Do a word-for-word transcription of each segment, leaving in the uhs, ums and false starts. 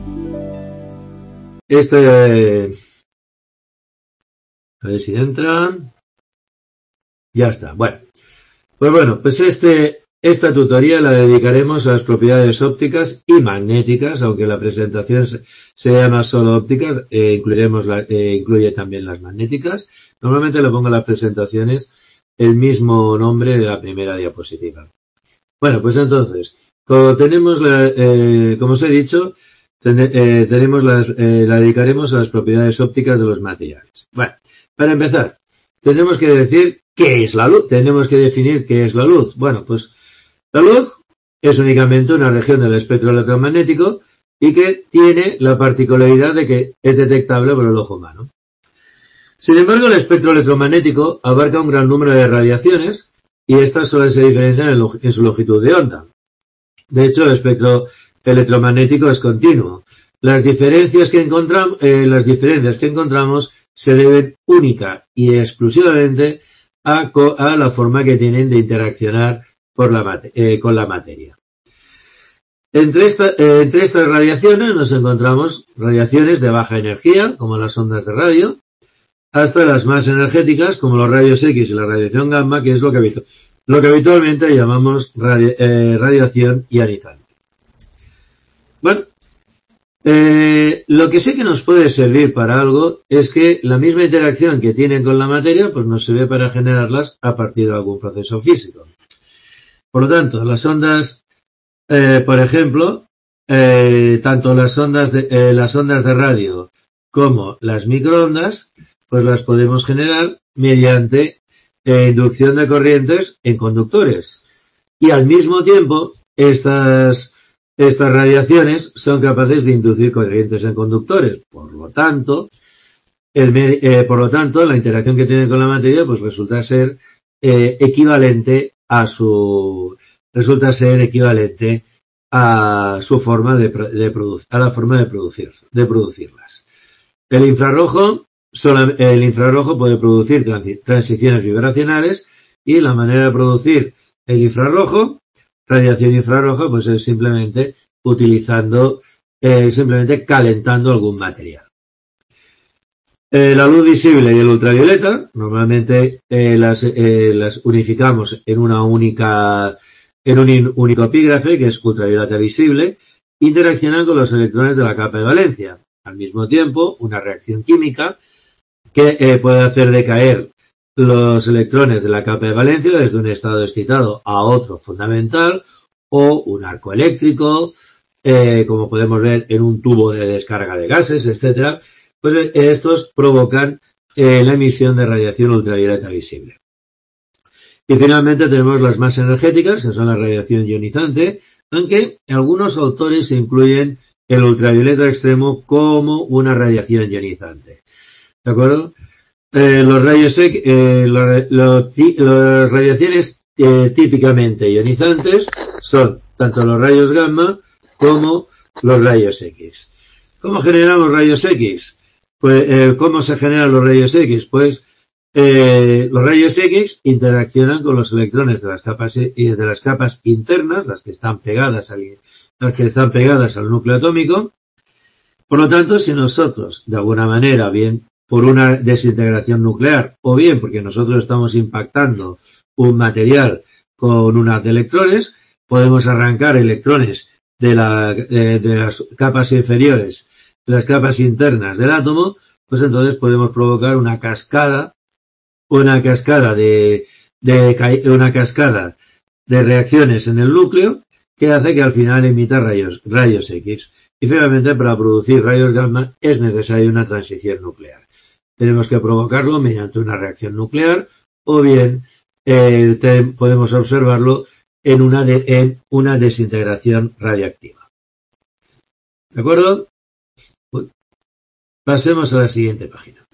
Este, a ver si entra. Ya está. Bueno, pues bueno, pues este, esta tutoría la dedicaremos a las propiedades ópticas y magnéticas, aunque la presentación se, se llama solo ópticas, eh, incluiremos la, eh, incluye también las magnéticas. Normalmente le pongo a las presentaciones el mismo nombre de la primera diapositiva. Bueno, pues entonces, como tenemos la, eh, como os he dicho, ten, eh, tenemos las, eh, la dedicaremos a las propiedades ópticas de los materiales. Bueno, para empezar, tenemos que decir qué es la luz, tenemos que definir qué es la luz. Bueno, pues la luz es únicamente una región del espectro electromagnético y que tiene la particularidad de que es detectable por el ojo humano. Sin embargo, el espectro electromagnético abarca un gran número de radiaciones y estas solo se diferencian en, en su longitud de onda. De hecho, el espectro electromagnético es continuo. Las diferencias que encontramos, eh, las diferencias que encontramos se deben única y exclusivamente a, a la forma que tienen de interaccionar por la, eh, con la materia. Entre, esta, eh, entre estas radiaciones nos encontramos radiaciones de baja energía, como las ondas de radio, hasta las más energéticas, como los rayos X y la radiación gamma, que es lo que, habitu lo que habitualmente llamamos radi eh, radiación ionizante. Bueno, eh, lo que sí que nos puede servir para algo es que la misma interacción que tienen con la materia, pues nos sirve para generarlas a partir de algún proceso físico. Por lo tanto, las ondas, eh, por ejemplo, eh, tanto las ondas de, eh, las ondas de radio como las microondas, pues las podemos generar mediante eh, inducción de corrientes en conductores. Y al mismo tiempo, estas, estas radiaciones son capaces de inducir corrientes en conductores. Por lo tanto, el, eh, por lo tanto, la interacción que tienen con la materia, pues resulta ser eh, equivalente a su, resulta ser equivalente a su forma de, de producir, a la forma de producir, de producirlas. El infrarrojo, solo, el infrarrojo puede producir transiciones vibracionales y la manera de producir el infrarrojo, radiación infrarroja, pues es simplemente utilizando, eh, simplemente calentando algún material. Eh, la luz visible y el ultravioleta, normalmente eh, las, eh, las unificamos en una única, en un único epígrafe, que es ultravioleta visible, interaccionan con los electrones de la capa de valencia. Al mismo tiempo, una reacción química que eh, puede hacer decaer los electrones de la capa de valencia desde un estado excitado a otro fundamental, o un arco eléctrico, eh, como podemos ver en un tubo de descarga de gases, etcétera. Pues eh, estos provocan eh, la emisión de radiación ultravioleta visible. Y finalmente tenemos las más energéticas, que son la radiación ionizante, aunque algunos autores incluyen el ultravioleta extremo como una radiación ionizante. ¿De acuerdo? Eh, los rayos X, eh, lo, lo, las radiaciones eh, típicamente ionizantes son tanto los rayos gamma como los rayos X. ¿Cómo generamos rayos X? Pues, eh, ¿cómo se generan los rayos X? Pues, eh, los rayos X interaccionan con los electrones de las capas, de las capas internas, las que están pegadas al, las que están pegadas al núcleo atómico. Por lo tanto, si nosotros, de alguna manera, bien por una desintegración nuclear, o bien porque nosotros estamos impactando un material con un haz de electrones, podemos arrancar electrones de, la, de, de las capas inferiores, de las capas internas del átomo, pues entonces podemos provocar una cascada, una cascada de, de una cascada de reacciones en el núcleo que hace que al final emita rayos, rayos X. Y finalmente, para producir rayos gamma es necesaria una transición nuclear. Tenemos que provocarlo mediante una reacción nuclear o bien eh, te, podemos observarlo en una, de, en una desintegración radiactiva. ¿De acuerdo? Pasemos a la siguiente página.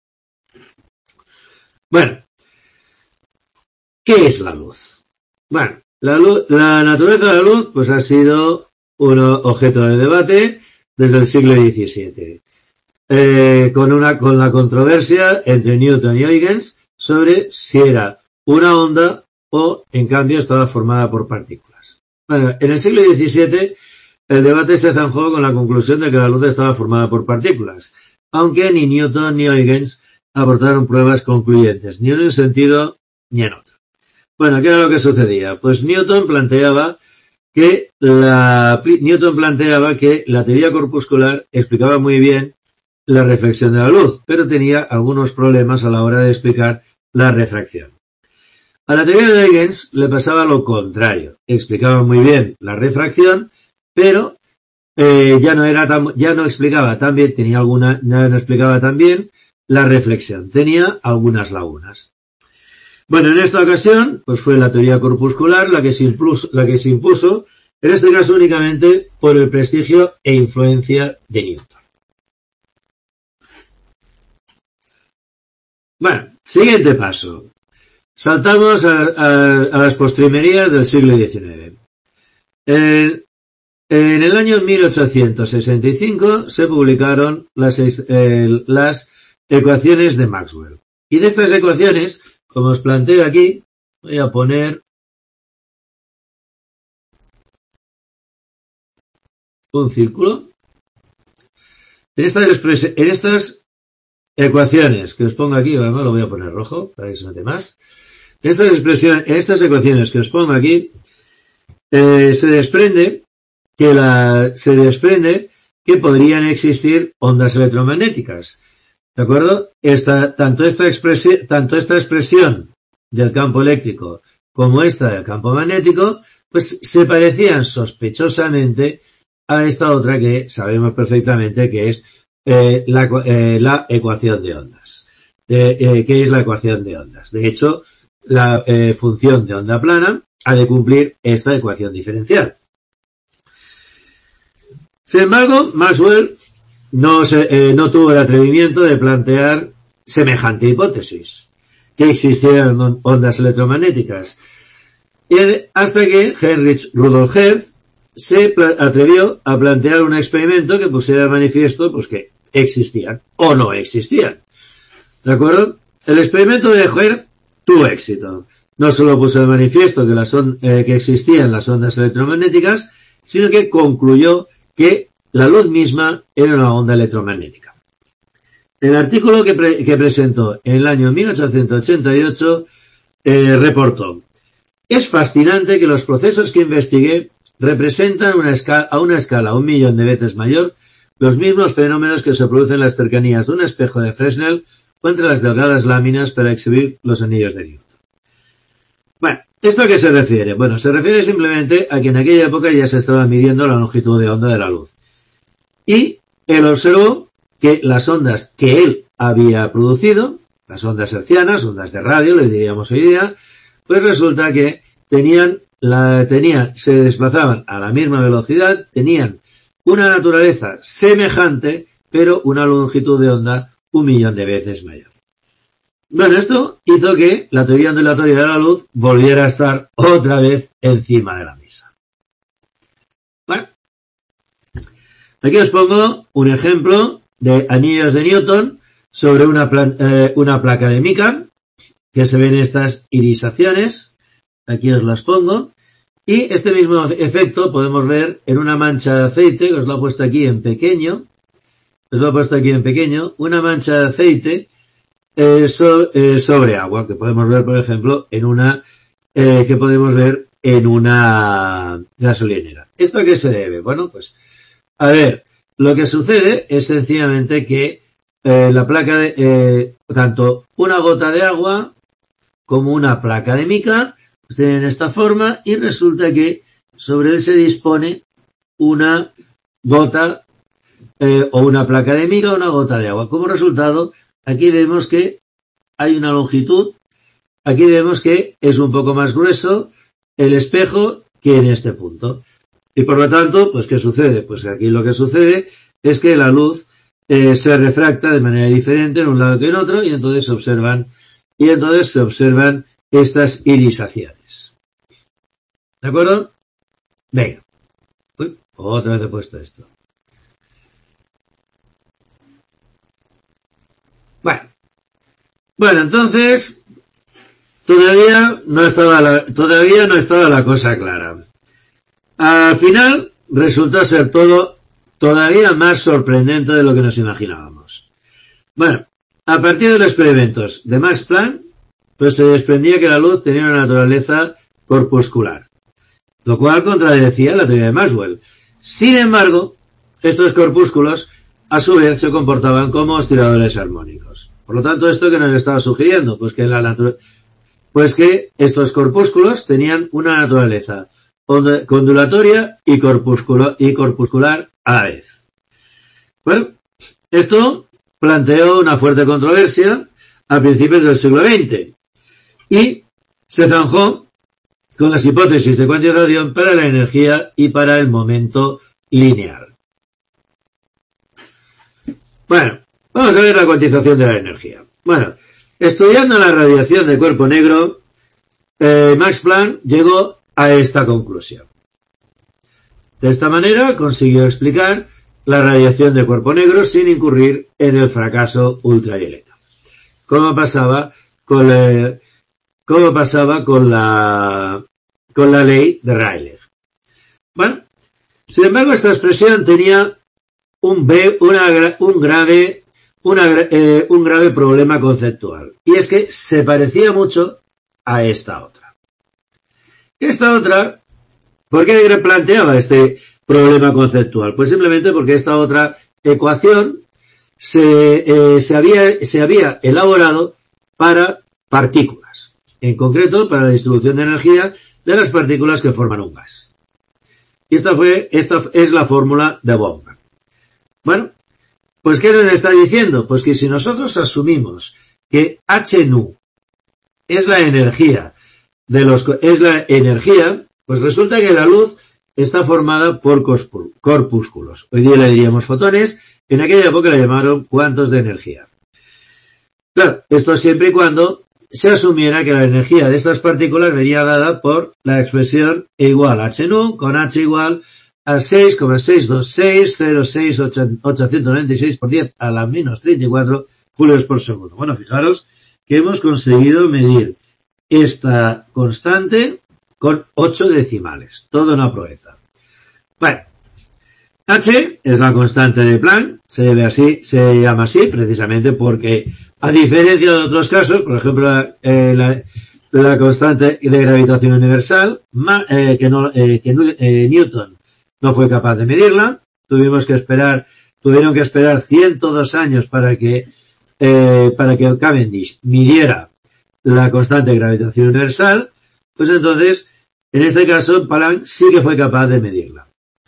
Bueno, ¿qué es la luz? Bueno, la luz, la naturaleza de la luz, pues ha sido un objeto de debate desde el siglo diecisiete, eh, con una, con la controversia entre Newton y Huygens sobre si era una onda o, en cambio, estaba formada por partículas. Bueno, en el siglo diecisiete, el debate se zanjó con la conclusión de que la luz estaba formada por partículas, aunque ni Newton ni Huygens aportaron pruebas concluyentes, ni en un sentido ni en otro. Bueno, ¿qué era lo que sucedía? Pues Newton planteaba que la, Newton planteaba que la teoría corpuscular explicaba muy bien la reflexión de la luz, pero tenía algunos problemas a la hora de explicar la refracción. A la teoría de Huygens le pasaba lo contrario, explicaba muy bien la refracción, pero eh, ya no era tan, ya no explicaba tan bien, tenía alguna, ya no explicaba tan bien la reflexión, tenía algunas lagunas. Bueno, en esta ocasión, pues fue la teoría corpuscular la que se impuso, la que se impuso, en este caso únicamente por el prestigio e influencia de Newton. Bueno, siguiente paso. Saltamos a, a, a las postrimerías del siglo diecinueve. En, en el año mil ochocientos sesenta y cinco se publicaron las, eh, las ecuaciones de Maxwell. Y de estas ecuaciones, como os planteo aquí, voy a poner un círculo. En estas, en estas ecuaciones que os pongo aquí, además lo voy a poner rojo para que se note más. En estas expresiones, en estas ecuaciones que os pongo aquí, eh, se desprende que la, se desprende que podrían existir ondas electromagnéticas. ¿De acuerdo? Esta, tanto esta expresión, tanto esta expresión del campo eléctrico como esta del campo magnético, pues se parecían sospechosamente a esta otra que sabemos perfectamente que es eh, la, eh, la ecuación de ondas. Eh, eh, ¿Qué es la ecuación de ondas? De hecho, la eh, función de onda plana ha de cumplir esta ecuación diferencial. Sin embargo, Maxwell no, se, eh, no tuvo el atrevimiento de plantear semejante hipótesis, que existieran ondas electromagnéticas, y hasta que Heinrich Rudolf Hertz se atrevió a plantear un experimento que pusiera de manifiesto pues que existían o no existían. ¿De acuerdo? El experimento de Hertz tuvo éxito. No solo puso de manifiesto que, las on eh, que existían las ondas electromagnéticas, sino que concluyó que la luz misma era una onda electromagnética. El artículo que, pre que presentó en el año mil ochocientos ochenta y ocho eh, reportó: es fascinante que los procesos que investigué representan una a una escala un millón de veces mayor los mismos fenómenos que se producen en las cercanías de un espejo de Fresnel o entre las delgadas láminas para exhibir los anillos de Newton. Bueno, ¿esto a qué se refiere? Bueno, se refiere simplemente a que en aquella época ya se estaba midiendo la longitud de onda de la luz. Y él observó que las ondas que él había producido, las ondas hertzianas, ondas de radio, le diríamos hoy día, pues resulta que tenían, la, tenían, se desplazaban a la misma velocidad, tenían una naturaleza semejante, pero una longitud de onda un millón de veces mayor. Bueno, esto hizo que la teoría ondulatoria de la luz volviera a estar otra vez encima de la mesa. Bueno, aquí os pongo un ejemplo de anillos de Newton sobre una, eh, una placa de mica, que se ven estas irisaciones. Aquí os las pongo. Y este mismo efecto podemos ver en una mancha de aceite, que os lo he puesto aquí en pequeño. Os lo he puesto aquí en pequeño. Una mancha de aceite eh, so, eh, sobre agua, que podemos ver, por ejemplo, en una, eh, que podemos ver en una gasolinera. ¿Esto a qué se debe? Bueno, pues, a ver, lo que sucede es sencillamente que eh, la placa de, eh, tanto una gota de agua como una placa de mica pues tienen esta forma y resulta que sobre él se dispone una gota eh, o una placa de mica o una gota de agua. Como resultado, aquí vemos que hay una longitud, aquí vemos que es un poco más grueso el espejo que en este punto. Y por lo tanto, pues ¿qué sucede? Pues aquí lo que sucede es que la luz eh, se refracta de manera diferente en un lado que en otro y entonces se observan y entonces se observan estas irisaciones. ¿De acuerdo? Venga. Uy, otra vez he puesto esto. Bueno. Bueno, entonces todavía no estaba la, todavía no estaba la cosa clara. Al final resultó ser todo todavía más sorprendente de lo que nos imaginábamos. Bueno, a partir de los experimentos de Max Planck, pues se desprendía que la luz tenía una naturaleza corpuscular, lo cual contradecía la teoría de Maxwell. Sin embargo, estos corpúsculos a su vez se comportaban como osciladores armónicos. Por lo tanto, ¿esto que nos estaba sugiriendo? Pues que, la natu- pues que estos corpúsculos tenían una naturaleza ondulatoria y, corpusculo- y corpuscular a la vez. Bueno, esto planteó una fuerte controversia a principios del siglo veinte y se zanjó con las hipótesis de cuantización para la energía y para el momento lineal. Bueno, vamos a ver la cuantización de la energía. Bueno, estudiando la radiación de cuerpo negro, eh, Max Planck llegó a esta conclusión. De esta manera consiguió explicar la radiación de cuerpo negro sin incurrir en el fracaso ultravioleta, como pasaba con la, como pasaba con la, con la ley de Rayleigh. Bueno, sin embargo, esta expresión tenía un, B, una, un grave, una, eh, un grave problema conceptual, y es que se parecía mucho a esta otra. Esta otra, ¿por qué planteaba este problema conceptual? Pues simplemente porque esta otra ecuación se, eh, se había, se había elaborado para partículas, en concreto para la distribución de energía de las partículas que forman un gas. Y esta fue, esta es la fórmula de Bowman. Bueno, pues ¿qué nos está diciendo? Pues que si nosotros asumimos que H nu es la energía de los, es la energía, pues resulta que la luz está formada por corpúsculos. Hoy día le diríamos fotones, en aquella época le llamaron cuantos de energía. Claro, esto siempre y cuando se asumiera que la energía de estas partículas venía dada por la expresión E igual a H nu con H igual a seis coma seiscientos veintiséis cero seis ochocientos noventa y seis por diez a la menos treinta y cuatro julios por segundo. Bueno, fijaros que hemos conseguido medir esta constante con ocho decimales. Toda una proeza. Bueno, H es la constante de Planck, se debe así, se llama así precisamente porque, a diferencia de otros casos, por ejemplo, eh, la, la constante de gravitación universal, ma, eh, que, no, eh, que eh, Newton no fue capaz de medirla, tuvimos que esperar, tuvieron que esperar ciento dos años para que, eh, para que el Cavendish midiera la constante de gravitación universal, pues entonces, en este caso, Planck sí que fue capaz de medirla.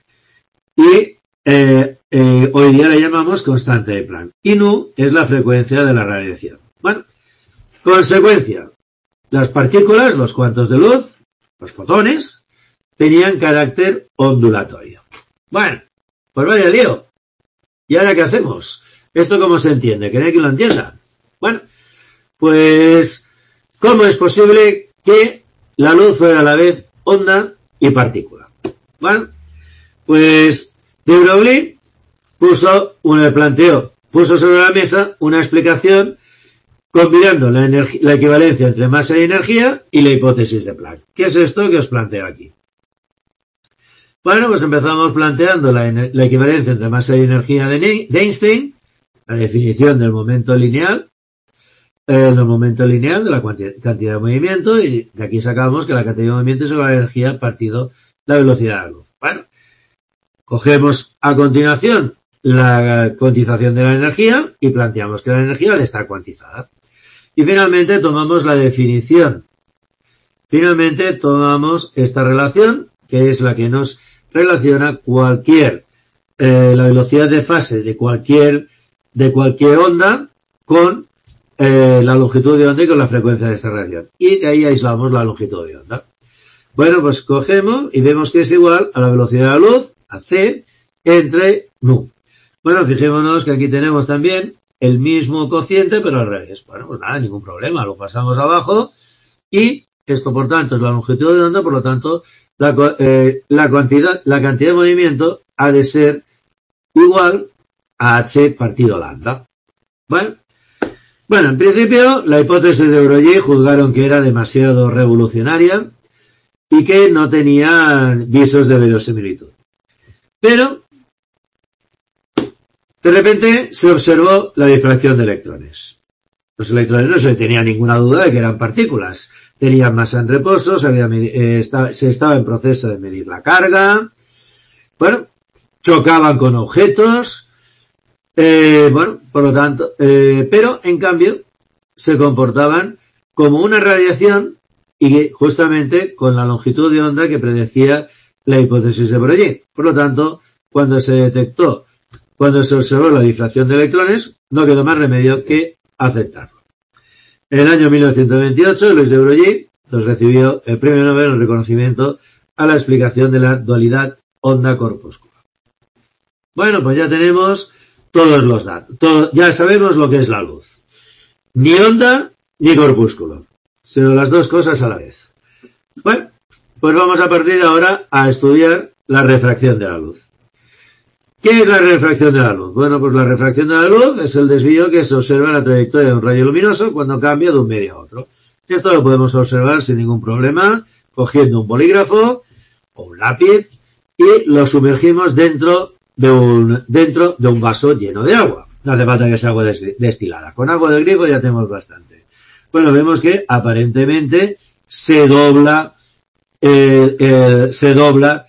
Y eh, eh, hoy día la llamamos constante de Planck. Y nu es la frecuencia de la radiación. Bueno, consecuencia. Las partículas, los cuantos de luz, los fotones, tenían carácter ondulatorio. Bueno, pues vaya lío. ¿Y ahora qué hacemos? ¿Esto cómo se entiende? ¿Queréis que lo entienda? Bueno, pues, ¿cómo es posible que la luz fuera a la vez onda y partícula? Bueno, pues de Broglie puso, uno planteó, puso sobre la mesa una explicación combinando la, la equivalencia entre masa y energía y la hipótesis de Planck. ¿Qué es esto que os planteo aquí? Bueno, pues empezamos planteando la, la equivalencia entre masa y energía de, de Einstein, la definición del momento lineal, eh, del momento lineal de la cantidad de movimiento, y de aquí sacamos que la cantidad de movimiento es igual a la energía partido la velocidad de la luz. Bueno, cogemos a continuación la cuantización de la energía y planteamos que la energía está cuantizada. Y finalmente tomamos la definición. Finalmente tomamos esta relación, que es la que nos relaciona cualquier, eh, la velocidad de fase de cualquier, de cualquier onda con eh, la longitud de onda y con la frecuencia de esta radiación. Y de ahí aislamos la longitud de onda. Bueno, pues cogemos y vemos que es igual a la velocidad de la luz, a C, entre nu. Bueno, fijémonos que aquí tenemos también el mismo cociente, pero al revés. Bueno, pues nada, ningún problema. Lo pasamos abajo y esto, por tanto, es la longitud de onda, por lo tanto, la, eh, la cantidad, la cantidad de movimiento ha de ser igual a H partido lambda. Bueno, bueno, en principio, la hipótesis de Broglie juzgaron que era demasiado revolucionaria y que no tenía visos de verosimilitud. Pero, de repente, se observó la difracción de electrones. Los electrones no se tenía ninguna duda de que eran partículas. Tenían masa en reposo, se, había eh, está, se estaba en proceso de medir la carga. Bueno, chocaban con objetos. Eh, bueno, por lo tanto, eh, pero en cambio se comportaban como una radiación y justamente con la longitud de onda que predecía la hipótesis de Broglie. Por lo tanto, cuando se detectó, cuando se observó la difracción de electrones, no quedó más remedio que aceptarlo. En el año mil novecientos veintiocho, Louis de Broglie pues, recibió el premio Nobel en reconocimiento a la explicación de la dualidad onda-corpúsculo. Bueno, pues ya tenemos todos los datos. Todo, ya sabemos lo que es la luz. Ni onda ni corpúsculo, sino las dos cosas a la vez. Bueno, pues vamos a partir de ahora a estudiar la refracción de la luz. ¿Qué es la refracción de la luz? Bueno, pues la refracción de la luz es el desvío que se observa en la trayectoria de un rayo luminoso cuando cambia de un medio a otro. Esto lo podemos observar sin ningún problema, cogiendo un bolígrafo o un lápiz y lo sumergimos dentro de un, dentro de un vaso lleno de agua. No hace falta que sea agua destilada. Con agua del grifo ya tenemos bastante. Bueno, vemos que aparentemente se dobla, el, el, se dobla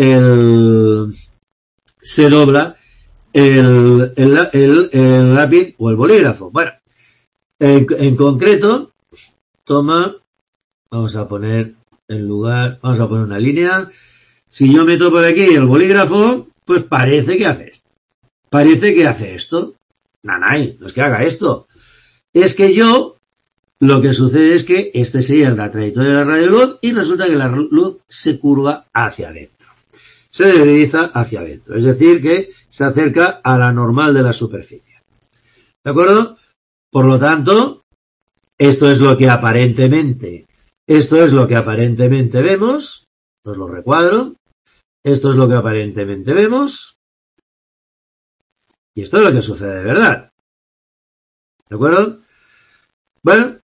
el, se dobla el, el, el, el lápiz o el bolígrafo. Bueno, en, en concreto, toma, vamos a poner el lugar, vamos a poner una línea. Si yo meto por aquí el bolígrafo, pues parece que hace esto. Parece que hace esto. Nanay, no es que haga esto. Es que yo, lo que sucede es que este sería la trayectoria de la radioluz y resulta que la luz se curva hacia adentro. Se desliza hacia adentro. Es decir, que se acerca a la normal de la superficie. ¿De acuerdo? Por lo tanto, esto es lo que aparentemente, esto es lo que aparentemente vemos. Os lo recuadro. Esto es lo que aparentemente vemos. Y esto es lo que sucede de verdad. ¿De acuerdo? Bueno.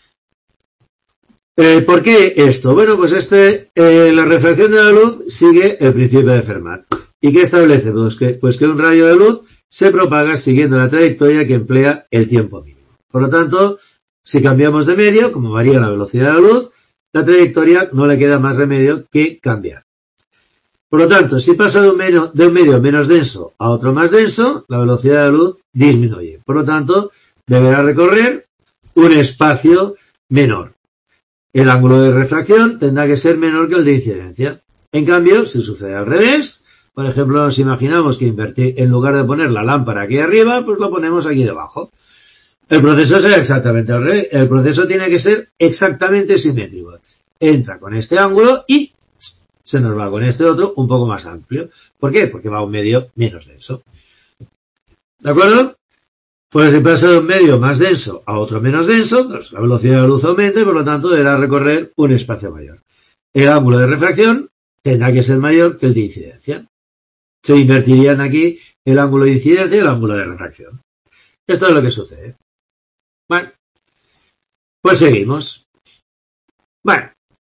Eh, ¿Por qué esto? Bueno, pues este, eh, la refracción de la luz sigue el principio de Fermat. ¿Y qué establece? Pues que, pues que un rayo de luz se propaga siguiendo la trayectoria que emplea el tiempo mínimo. Por lo tanto, si cambiamos de medio, como varía la velocidad de la luz, la trayectoria no le queda más remedio que cambiar. Por lo tanto, si pasa de un, medio, de un medio menos denso a otro más denso, la velocidad de la luz disminuye. Por lo tanto, deberá recorrer un espacio menor. El ángulo de refracción tendrá que ser menor que el de incidencia. En cambio, si sucede al revés, por ejemplo, nos imaginamos que invertir, en lugar de poner la lámpara aquí arriba, pues lo ponemos aquí debajo. El proceso será exactamente al revés. El proceso tiene que ser exactamente simétrico. Entra con este ángulo y se nos va con este otro un poco más amplio. ¿Por qué? Porque va a un medio menos denso. ¿De acuerdo? Pues si pasa de un medio más denso a otro menos denso, pues la velocidad de la luz aumenta y por lo tanto deberá recorrer un espacio mayor. El ángulo de refracción tendrá que ser mayor que el de incidencia. Se invertirían aquí el ángulo de incidencia y el ángulo de refracción. Esto es lo que sucede. Bueno, pues seguimos. Bueno,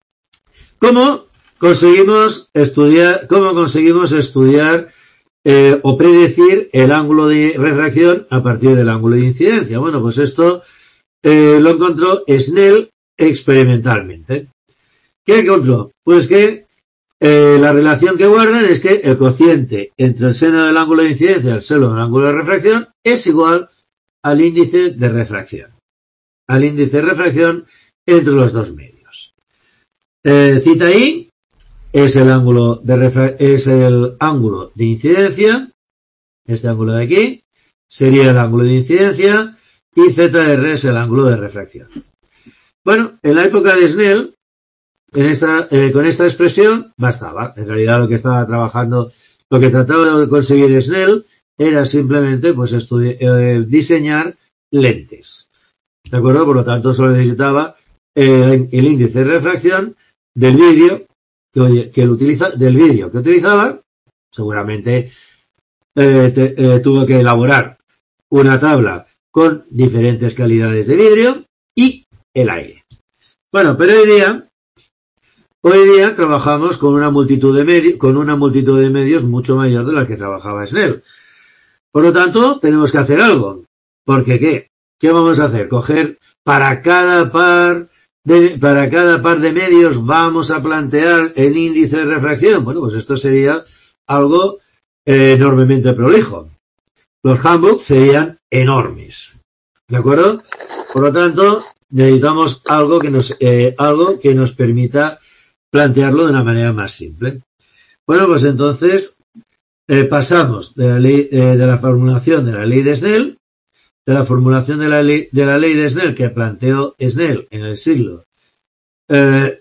¿cómo conseguimos estudiar, cómo conseguimos estudiar eh, o predecir el ángulo de refracción a partir del ángulo de incidencia? Bueno, pues esto eh, lo encontró Snell experimentalmente. ¿Qué encontró? Pues que eh, la relación que guardan es que el cociente entre el seno del ángulo de incidencia y el seno del ángulo de refracción es igual al índice de refracción. Al índice de refracción entre los dos medios. Eh, cita I es el ángulo de refra- es el ángulo de incidencia. Este ángulo de aquí sería el ángulo de incidencia y Z R es el ángulo de refracción. Bueno, en la época de Snell, en esta, eh, con esta expresión bastaba. En realidad lo que estaba trabajando, lo que trataba de conseguir Snell era simplemente pues estudi- eh, diseñar lentes. ¿De acuerdo? Por lo tanto, solo necesitaba eh, el índice de refracción del vidrio que, que él utiliza, del vidrio que utilizaba. Seguramente eh, te, eh, tuvo que elaborar una tabla con diferentes calidades de vidrio y el aire. Bueno, pero hoy día Hoy día trabajamos con una multitud de medios, con una multitud de medios mucho mayor de la que trabajaba Snell. Por lo tanto, tenemos que hacer algo. ¿Por qué qué? ¿Qué vamos a hacer? Coger para cada par de, para cada par de medios vamos a plantear el índice de refracción. Bueno, pues esto sería algo eh, enormemente prolijo. Los handbooks serían enormes. ¿De acuerdo? Por lo tanto, necesitamos algo que nos, eh, algo que nos permita plantearlo de una manera más simple. Bueno, pues entonces, eh, pasamos de la ley, eh, de la formulación de la ley de Snell, de la formulación de la ley, de la ley de Snell que planteó Snell en el siglo, eh,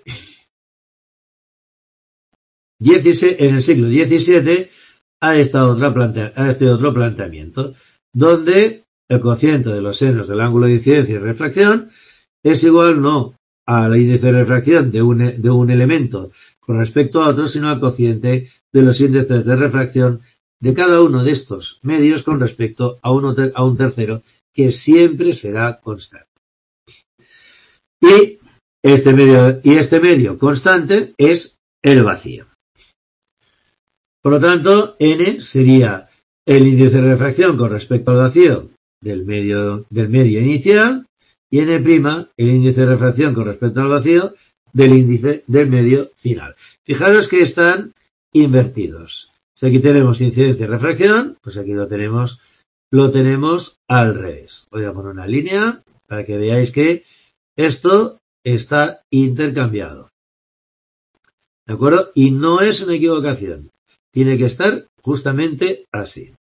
diecisiete, en el siglo diecisiete, a esta otra plantea, a este otro planteamiento, donde el cociente de los senos del ángulo de incidencia y refracción es igual no al índice de refracción de un, de un elemento con respecto a otro, sino al cociente de los índices de refracción de cada uno de estos medios con respecto a, uno ter, a un tercero, que siempre será constante. Y este medio, y este medio constante es el vacío. Por lo tanto, N sería el índice de refracción con respecto al vacío del medio, del medio inicial, y N', el índice de refracción con respecto al vacío del índice del medio final. Fijaros que están invertidos. Si aquí tenemos incidencia y refracción, pues aquí lo tenemos, lo tenemos al revés. Voy a poner una línea para que veáis que esto está intercambiado. ¿De acuerdo? Y no es una equivocación. Tiene que estar justamente así.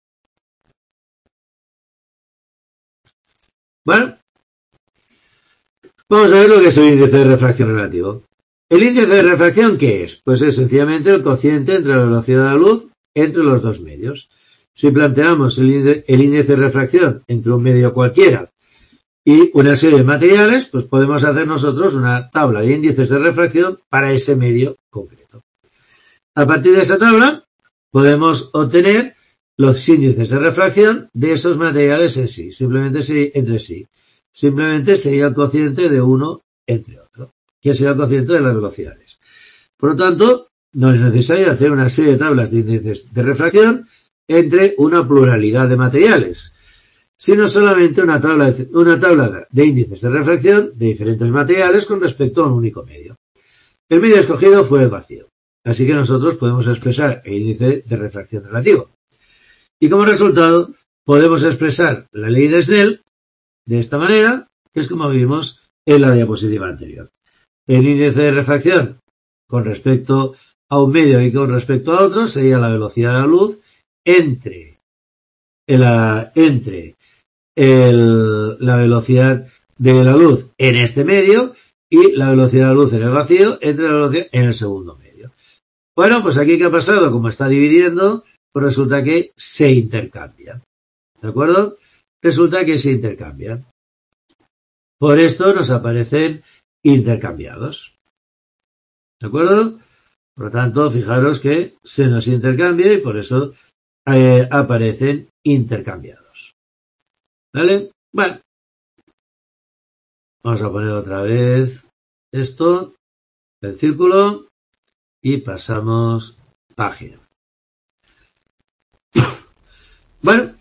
Bueno, vamos a ver lo que es el índice de refracción relativo. ¿El índice de refracción qué es? Pues es sencillamente el cociente entre la velocidad de la luz entre los dos medios. Si planteamos el índice, el índice de refracción entre un medio cualquiera y una serie de materiales, pues podemos hacer nosotros una tabla de índices de refracción para ese medio concreto. A partir de esa tabla podemos obtener los índices de refracción de esos materiales en sí, simplemente entre sí. Simplemente sería el cociente de uno entre otro, que sería el cociente de las velocidades. Por lo tanto, no es necesario hacer una serie de tablas de índices de refracción entre una pluralidad de materiales, sino solamente una tabla de, una tabla de índices de refracción de diferentes materiales con respecto a un único medio. El medio escogido fue el vacío, así que nosotros podemos expresar el índice de refracción relativo. Y como resultado, podemos expresar la ley de Snell de esta manera, que es como vimos en la diapositiva anterior. El índice de refracción con respecto a un medio y con respecto a otro sería la velocidad de la luz entre, el, entre el, la velocidad de la luz en este medio y la velocidad de la luz en el vacío entre la velocidad en el segundo medio. Bueno, pues aquí ¿qué ha pasado? Como está dividiendo, pues resulta que se intercambian. ¿De acuerdo? Resulta que se intercambian. Por esto nos aparecen intercambiados. ¿De acuerdo? Por lo tanto, fijaros que se nos intercambia y por eso eh, aparecen intercambiados. ¿Vale? Bueno. Vamos a poner otra vez esto, el círculo, y pasamos página. Bueno.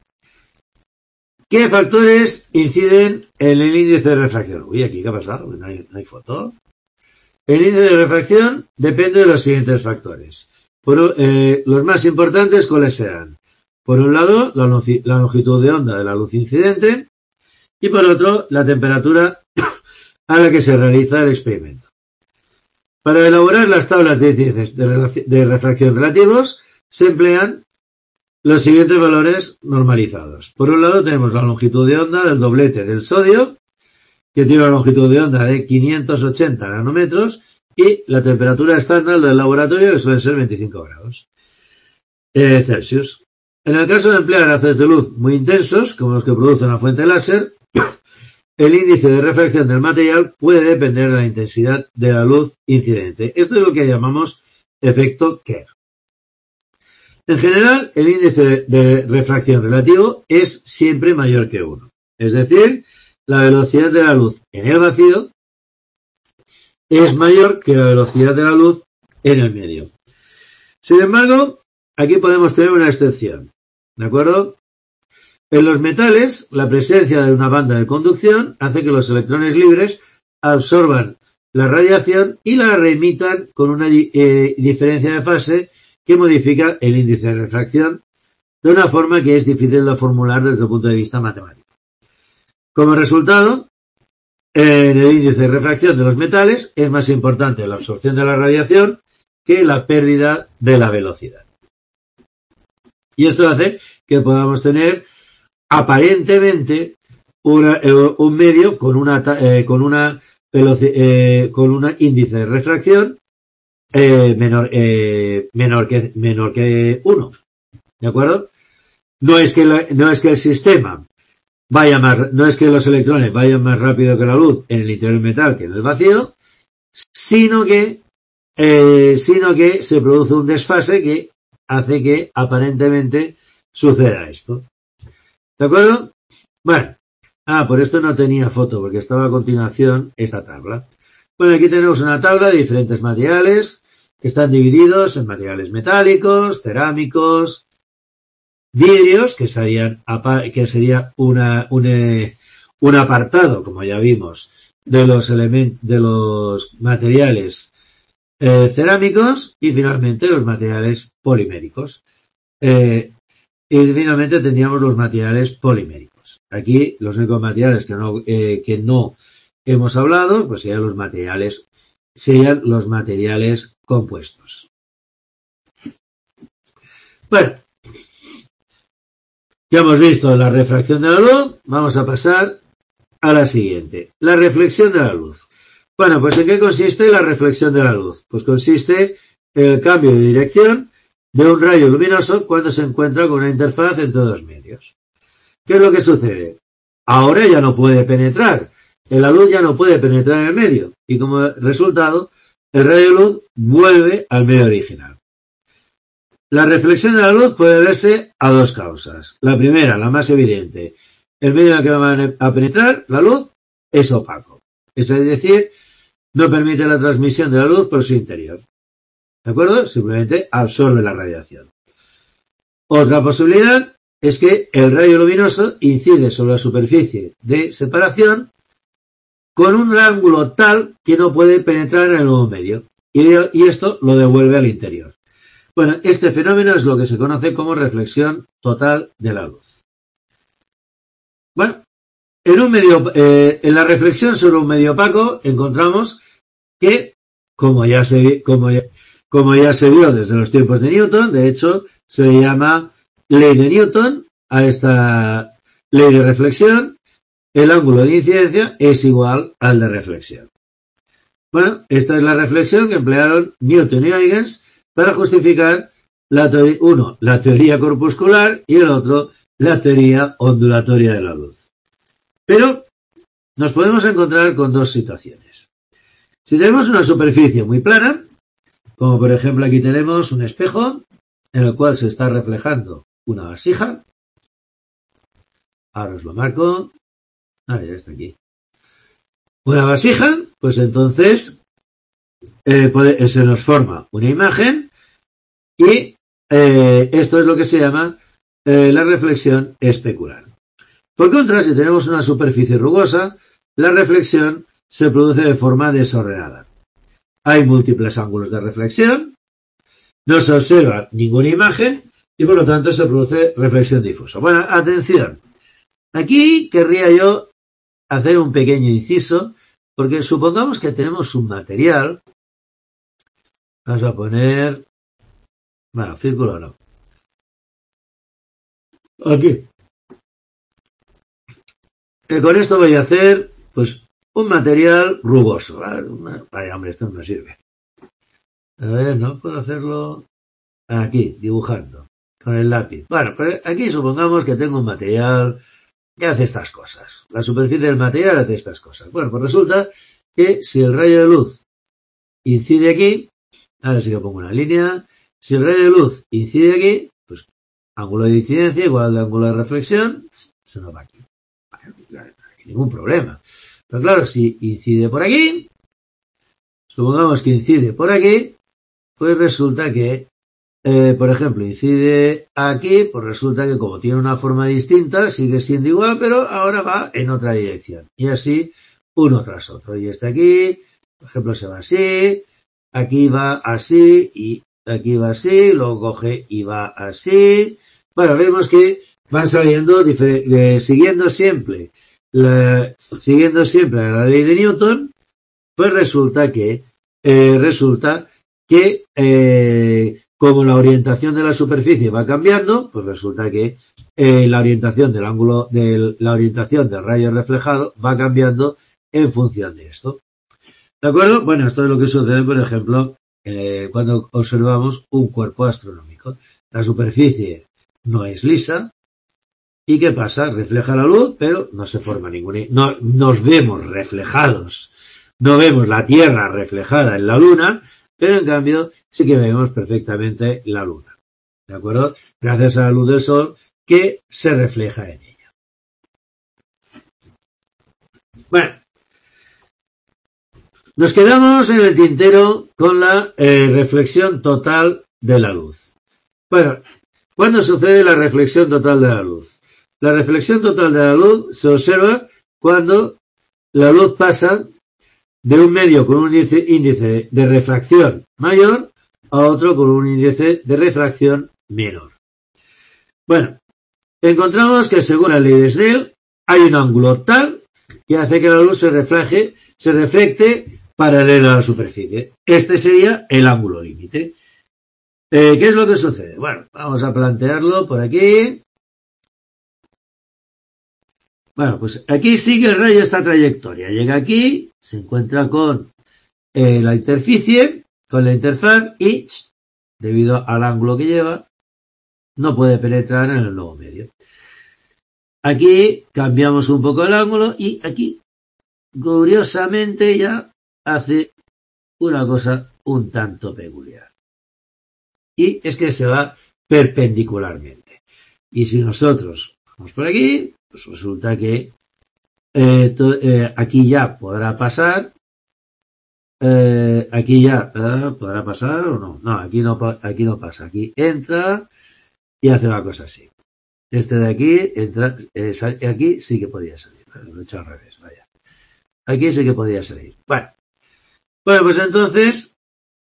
¿Qué factores inciden en el índice de refracción? Uy, aquí ¿qué ha pasado? No hay, no hay foto. El índice de refracción depende de los siguientes factores. Por, eh, los más importantes, ¿cuáles serán? Por un lado, la, la longitud de onda de la luz incidente y por otro, la temperatura a la que se realiza el experimento. Para elaborar las tablas de índices de, de refracción relativos, se emplean los siguientes valores normalizados. Por un lado tenemos la longitud de onda del doblete del sodio, que tiene una longitud de onda de quinientos ochenta nanómetros, y la temperatura estándar del laboratorio, que suele ser veinticinco grados eh, Celsius. En el caso de emplear haces de luz muy intensos, como los que produce una fuente láser, el índice de refracción del material puede depender de la intensidad de la luz incidente. Esto es lo que llamamos efecto Kerr. En general, el índice de refracción relativo es siempre mayor que uno. Es decir, la velocidad de la luz en el vacío es mayor que la velocidad de la luz en el medio. Sin embargo, aquí podemos tener una excepción, ¿de acuerdo? En los metales, la presencia de una banda de conducción hace que los electrones libres absorban la radiación y la reemitan con una eh, diferencia de fase que modifica el índice de refracción de una forma que es difícil de formular desde el punto de vista matemático. Como resultado, en el índice de refracción de los metales es más importante la absorción de la radiación que la pérdida de la velocidad. Y esto hace que podamos tener aparentemente una, eh, un medio con una eh, con una eh, con un índice de refracción eh, menor eh, menor que menor que uno, ¿de acuerdo? No es que la, no es que el sistema vaya más, no es que los electrones vayan más rápido que la luz en el interior del metal que en el vacío, sino que eh, sino que se produce un desfase que hace que aparentemente suceda esto. ¿De acuerdo? Bueno. Ah, por esto no tenía foto, porque estaba a continuación esta tabla. Bueno, aquí tenemos una tabla de diferentes materiales que están divididos en materiales metálicos, cerámicos, vidrios, que serían, que sería una, un, un apartado, como ya vimos, de los elementos, de los materiales eh, cerámicos, y finalmente los materiales poliméricos. Eh, y finalmente tendríamos los materiales poliméricos. Aquí los únicos materiales que no, eh, que no hemos hablado, pues serían los materiales, serían los materiales compuestos. Bueno, ya hemos visto la refracción de la luz, vamos a pasar a la siguiente, la reflexión de la luz. Bueno, pues ¿en qué consiste la reflexión de la luz? Pues consiste en el cambio de dirección de un rayo luminoso cuando se encuentra con una interfaz entre dos medios. ¿Qué es lo que sucede? Ahora ya no puede penetrar. La luz ya no puede penetrar en el medio. Y como resultado, el rayo de luz vuelve al medio original. La reflexión de la luz puede verse a dos causas. La primera, la más evidente. El medio en el que va a penetrar la luz es opaco. Es decir, no permite la transmisión de la luz por su interior. ¿De acuerdo? Simplemente absorbe la radiación. Otra posibilidad es que el rayo luminoso incide sobre la superficie de separación con un ángulo tal que no puede penetrar en el nuevo medio. Y, y esto lo devuelve al interior. Bueno, este fenómeno es lo que se conoce como reflexión total de la luz. Bueno, en un medio, eh, en la reflexión sobre un medio opaco encontramos que, como ya se, como ya, como ya se vio desde los tiempos de Newton, de hecho, se le llama ley de Newton a esta ley de reflexión, el ángulo de incidencia es igual al de reflexión. Bueno, esta es la reflexión que emplearon Newton y Huygens para justificar la teoría, uno, la teoría corpuscular y el otro, la teoría ondulatoria de la luz. Pero nos podemos encontrar con dos situaciones. Si tenemos una superficie muy plana, como por ejemplo aquí tenemos un espejo en el cual se está reflejando una vasija. Ahora os lo marco. Ah, ya está aquí. Una vasija, pues entonces eh, puede, se nos forma una imagen y eh, esto es lo que se llama eh, la reflexión especular. Por contra, si tenemos una superficie rugosa, la reflexión se produce de forma desordenada. Hay múltiples ángulos de reflexión, no se observa ninguna imagen y por lo tanto se produce reflexión difusa. Bueno, atención. Aquí querría yo hacer un pequeño inciso porque supongamos que tenemos un material. Vamos a poner, bueno, círculo no. Aquí. Que con esto voy a hacer, pues, un material rugoso. ¿Vale? Una, vaya, hombre, esto no me sirve. A ver, no puedo hacerlo aquí, dibujando, con el lápiz. Bueno, pues aquí supongamos que tengo un material que hace estas cosas. La superficie del material hace estas cosas. Bueno, pues resulta que si el rayo de luz incide aquí, ahora sí que pongo una línea, si el rayo de luz incide aquí, pues ángulo de incidencia igual al ángulo de reflexión, se nos va aquí. Bueno, no hay ningún problema. Pero claro, si incide por aquí, supongamos que incide por aquí, pues resulta que, eh, por ejemplo, incide aquí, pues resulta que como tiene una forma distinta, sigue siendo igual, pero ahora va en otra dirección. Y así, uno tras otro. Y este aquí, por ejemplo, se va así, aquí va así, y aquí va así, luego coge y va así. Bueno, vemos que van saliendo, eh, siguiendo siempre, la, siguiendo siempre la ley de Newton, pues resulta que, eh, resulta que, eh, como la orientación de la superficie va cambiando, pues resulta que, eh, la orientación del ángulo, de la orientación del rayo reflejado va cambiando en función de esto. ¿De acuerdo? Bueno, esto es lo que sucede, por ejemplo, eh, cuando observamos un cuerpo astronómico. La superficie no es lisa. ¿Y qué pasa? Refleja la luz, pero no se forma ninguna, no nos vemos reflejados. No vemos la Tierra reflejada en la Luna, pero en cambio sí que vemos perfectamente la Luna. ¿De acuerdo? Gracias a la luz del Sol que se refleja en ella. Bueno. Nos quedamos en el tintero con la eh, reflexión total de la luz. Bueno, ¿cuándo sucede la reflexión total de la luz? La reflexión total de la luz se observa cuando la luz pasa de un medio con un índice, índice de refracción mayor a otro con un índice de refracción menor. Bueno, encontramos que según la ley de Snell hay un ángulo tal que hace que la luz se refleje, se reflecte paralelo a la superficie. Este sería el ángulo límite. Eh, ¿Qué es lo que sucede? Bueno, vamos a plantearlo por aquí. Bueno, pues aquí sigue el rayo esta trayectoria. Llega aquí, se encuentra con eh, la interficie, con la interfaz y, debido al ángulo que lleva, no puede penetrar en el nuevo medio. Aquí cambiamos un poco el ángulo y aquí, curiosamente, ya hace una cosa un tanto peculiar. Y es que se va perpendicularmente. Y si nosotros vamos por aquí, pues resulta que eh, to, eh, aquí ya podrá pasar, eh, aquí ya eh, podrá pasar o no. No, aquí no, aquí no pasa. Aquí entra y hace una cosa así. Este de aquí entra, eh, aquí sí que podía salir. Lo he hecho al revés, vaya. Aquí sí que podía salir. Bueno. Bueno, pues entonces,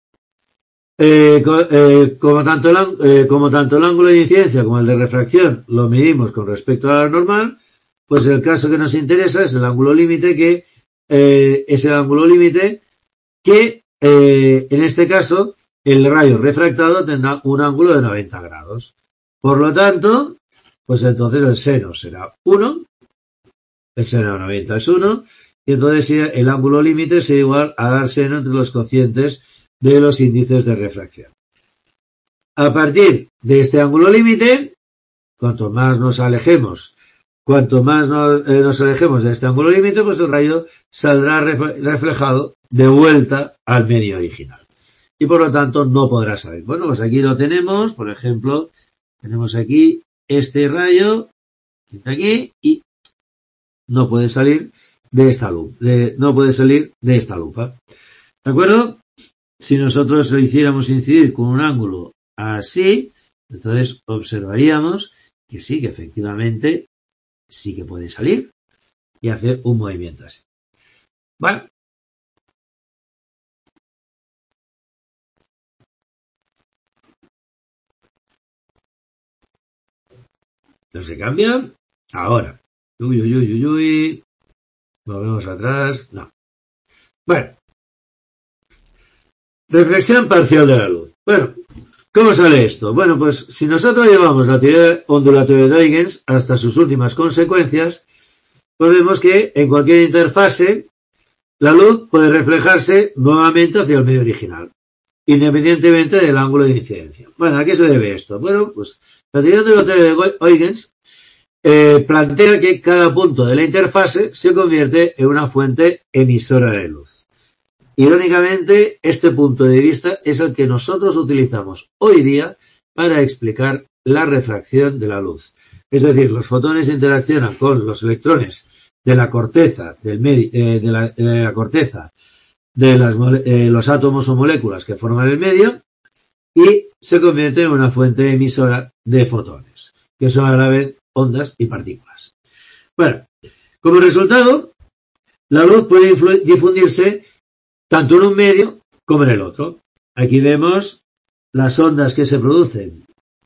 eh, co, eh, como, tanto el, eh, como tanto el ángulo de incidencia como el de refracción lo medimos con respecto a la normal, pues el caso que nos interesa es el ángulo límite, que eh, es el ángulo límite que, eh, en este caso, el rayo refractado tendrá un ángulo de noventa grados. Por lo tanto, pues entonces el seno será uno, el seno de noventa es uno, y entonces el ángulo límite será igual a dar seno entre los cocientes de los índices de refracción. A partir de este ángulo límite, cuanto más nos alejemos, cuanto más nos, eh, nos alejemos de este ángulo límite, pues el rayo saldrá reflejado de vuelta al medio original. Y por lo tanto no podrá salir. Bueno, pues aquí lo tenemos, por ejemplo, tenemos aquí este rayo, que está aquí, y no puede salir de esta lupa, de, no puede salir de esta lupa. ¿De acuerdo? Si nosotros lo hiciéramos incidir con un ángulo así, entonces observaríamos que sí, que efectivamente sí que puede salir y hacer un movimiento así. ¿Vale? ¿No se cambia? Ahora. Uy, uy, uy, uy, uy. Volvemos atrás. No. Bueno. Reflexión parcial de la luz. Bueno, ¿cómo sale esto? Bueno, pues si nosotros llevamos la teoría ondulatoria de Huygens hasta sus últimas consecuencias, pues vemos que en cualquier interfase la luz puede reflejarse nuevamente hacia el medio original, independientemente del ángulo de incidencia. Bueno, ¿a qué se debe esto? Bueno, pues la teoría ondulatoria de Huygens eh, plantea que cada punto de la interfase se convierte en una fuente emisora de luz. Irónicamente, este punto de vista es el que nosotros utilizamos hoy día para explicar la refracción de la luz. Es decir, los fotones interaccionan con los electrones de la corteza del medio, eh, de, la, de la corteza de las, eh, los átomos o moléculas que forman el medio y se convierte en una fuente emisora de fotones, que son a la vez ondas y partículas. Bueno, como resultado, la luz puede difundirse tanto en un medio como en el otro. Aquí vemos las ondas que se producen.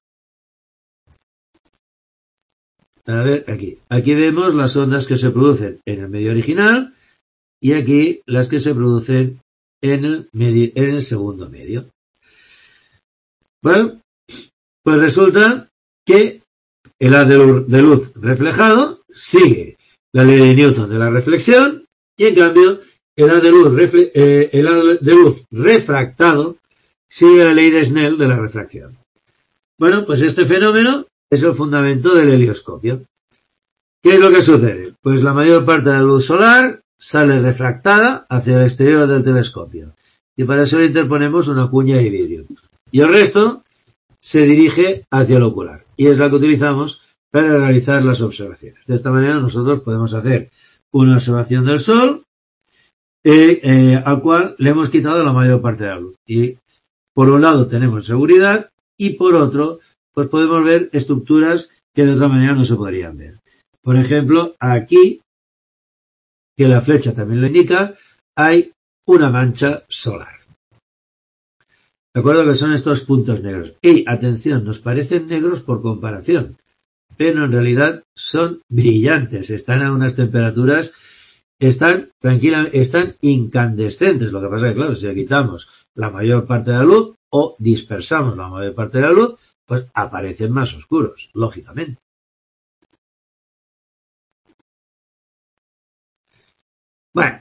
A ver, aquí. Aquí vemos las ondas que se producen en el medio original y aquí las que se producen en el, medio, en el segundo medio. Bueno, pues resulta que el haz de luz, de luz reflejado sigue la ley de Newton de la reflexión y en cambio el haz de luz, refle, eh, el haz de luz refractado sigue la ley de Snell de la refracción. Bueno, pues este fenómeno es el fundamento del helioscopio. ¿Qué es lo que sucede? Pues la mayor parte de la luz solar sale refractada hacia el exterior del telescopio y para eso le interponemos una cuña de vidrio. Y el resto se dirige hacia el ocular y es la que utilizamos para realizar las observaciones. De esta manera nosotros podemos hacer una observación del Sol eh, eh, al cual le hemos quitado la mayor parte de la luz. Y por un lado tenemos seguridad y por otro pues podemos ver estructuras que de otra manera no se podrían ver. Por ejemplo, aquí, que la flecha también lo indica, hay una mancha solar. De acuerdo que son estos puntos negros. Y, atención, nos parecen negros por comparación, pero en realidad son brillantes, están a unas temperaturas, están tranquilas, están incandescentes. Lo que pasa es que, claro, si le quitamos la mayor parte de la luz o dispersamos la mayor parte de la luz, pues aparecen más oscuros, lógicamente. Bueno.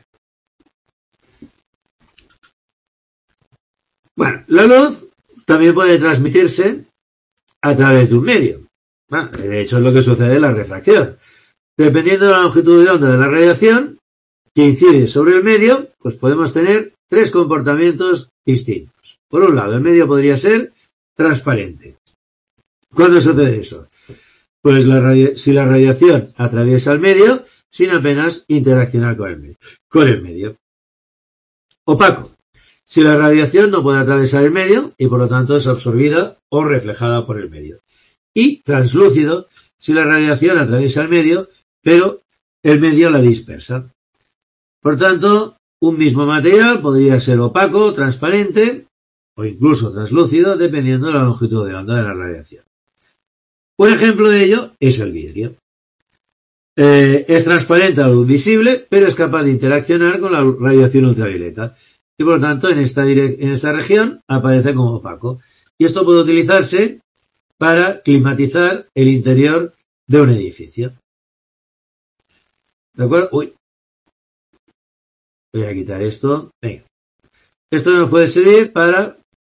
Bueno, la luz también puede transmitirse a través de un medio. Bueno, de hecho es lo que sucede en la refracción. Dependiendo de la longitud de onda de la radiación que incide sobre el medio, pues podemos tener tres comportamientos distintos. Por un lado, el medio podría ser transparente. ¿Cuándo sucede eso? Pues la radia- si la radiación atraviesa el medio sin apenas interaccionar con el medio. Con el medio. Opaco. Si la radiación no puede atravesar el medio y por lo tanto es absorbida o reflejada por el medio. Y translúcido, si la radiación atraviesa el medio, pero el medio la dispersa. Por tanto, un mismo material podría ser opaco, transparente o incluso translúcido dependiendo de la longitud de onda de la radiación. Un ejemplo de ello es el vidrio. Eh, es transparente a la luz visible, pero es capaz de interaccionar con la radiación ultravioleta. Y por lo tanto, en esta, en esta región aparece como opaco. Y esto puede utilizarse para climatizar el interior de un edificio. ¿De acuerdo? Uy. Voy a quitar esto. Venga. Esto nos puede servir para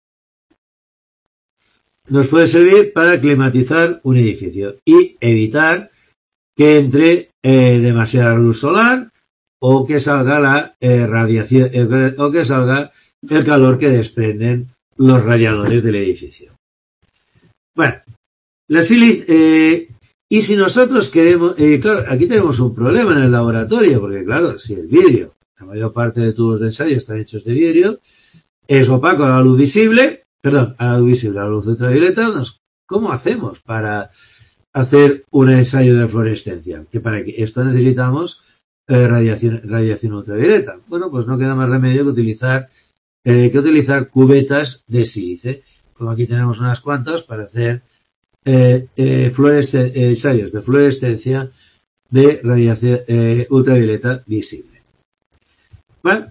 nos puede servir para climatizar un edificio y evitar que entre eh, demasiada luz solar o que salga la eh, radiación eh, o que salga el calor que desprenden los radiadores del edificio. Bueno, la sílice, eh, y si nosotros queremos, eh, claro, aquí tenemos un problema en el laboratorio, porque claro, si el vidrio, la mayor parte de tubos de ensayo están hechos de vidrio, es opaco a la luz visible, perdón, a la luz visible, a la luz ultravioleta, ¿cómo hacemos para hacer un ensayo de fluorescencia? Que para esto necesitamos eh, radiación, radiación ultravioleta. Bueno, pues no queda más remedio que utilizar, eh, que utilizar cubetas de sílice. Como aquí tenemos unas cuantas para hacer eh, eh, fluorescen- eh, ensayos de fluorescencia de radiación eh, ultravioleta visible. Bueno,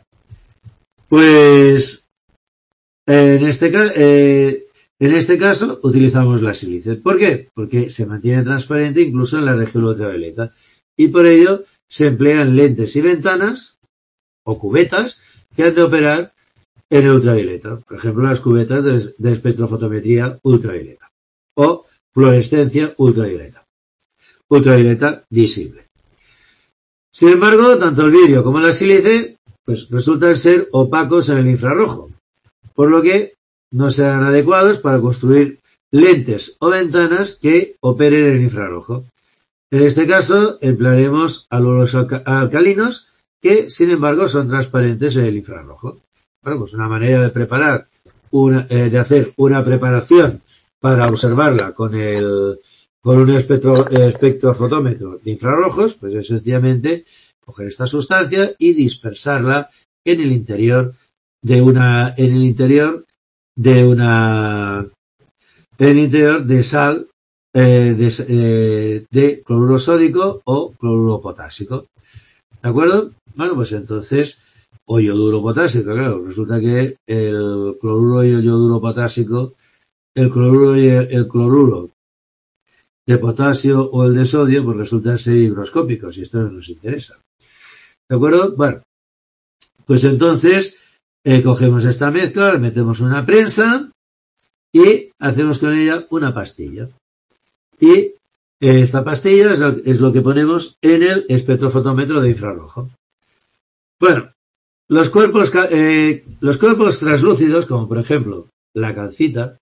pues eh, en este caso, eh, en este caso utilizamos la sílice. ¿Por qué? Porque se mantiene transparente incluso en la región ultravioleta y por ello se emplean lentes y ventanas o cubetas que han de operar en ultravioleta. Por ejemplo, las cubetas de, de espectrofotometría ultravioleta o fluorescencia ultravioleta. Ultravioleta visible. Sin embargo, tanto el vidrio como la sílice pues resultan ser opacos en el infrarrojo, por lo que no serán adecuados para construir lentes o ventanas que operen en el infrarrojo. En este caso, emplearemos halógenos alcalinos que sin embargo son transparentes en el infrarrojo. Bueno, pues una manera de preparar, una, eh, de hacer una preparación para observarla con el, con un espectro, eh, espectrofotómetro de infrarrojos, pues es sencillamente coger esta sustancia y dispersarla en el interior de una, en el interior de una, en el interior de sal, eh, de, eh, de cloruro sódico o cloruro potásico. ¿De acuerdo? Bueno, pues entonces, o yoduro potásico, claro, resulta que el cloruro y el yoduro potásico, el cloruro y el, el cloruro de potasio o el de sodio, pues resultan ser higroscópicos y esto no nos interesa. ¿De acuerdo? Bueno, pues entonces, eh, cogemos esta mezcla, la metemos en una prensa y hacemos con ella una pastilla. Y esta pastilla es, es lo que ponemos en el espectrofotómetro de infrarrojo. Bueno, los cuerpos, eh, los cuerpos translúcidos, como por ejemplo la calcita,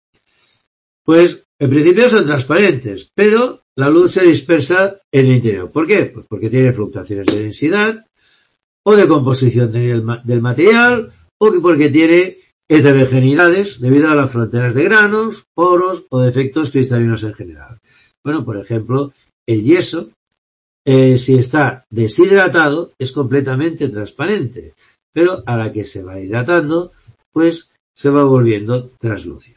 pues en principio son transparentes, pero la luz se dispersa en el interior. ¿Por qué? Pues porque tiene fluctuaciones de densidad, o de composición del, del material, o porque tiene heterogeneidades debido a las fronteras de granos, poros o defectos cristalinos en general. Bueno, por ejemplo, el yeso, eh, si está deshidratado, es completamente transparente, pero a la que se va hidratando, pues se va volviendo translúcido.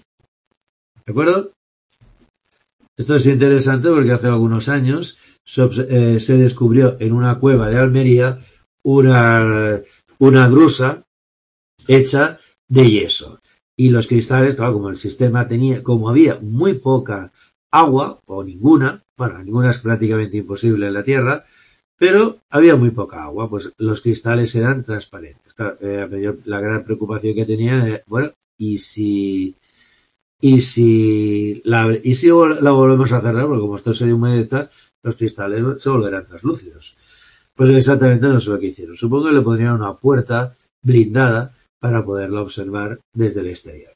¿De acuerdo? Esto es interesante porque hace algunos años se, eh, se descubrió en una cueva de Almería una, una drusa hecha de yeso. Y los cristales, claro, como el sistema tenía, como había muy poca agua, o ninguna, bueno, ninguna es prácticamente imposible en la Tierra, pero había muy poca agua, pues los cristales eran transparentes. Claro, eh, la gran preocupación que tenían era, bueno, y si, y si la, y si la volvemos a cerrar, porque como esto se humedece, los cristales se volverán translúcidos. Pues exactamente no es lo que hicieron. Supongo que le pondrían una puerta blindada para poderla observar desde el exterior.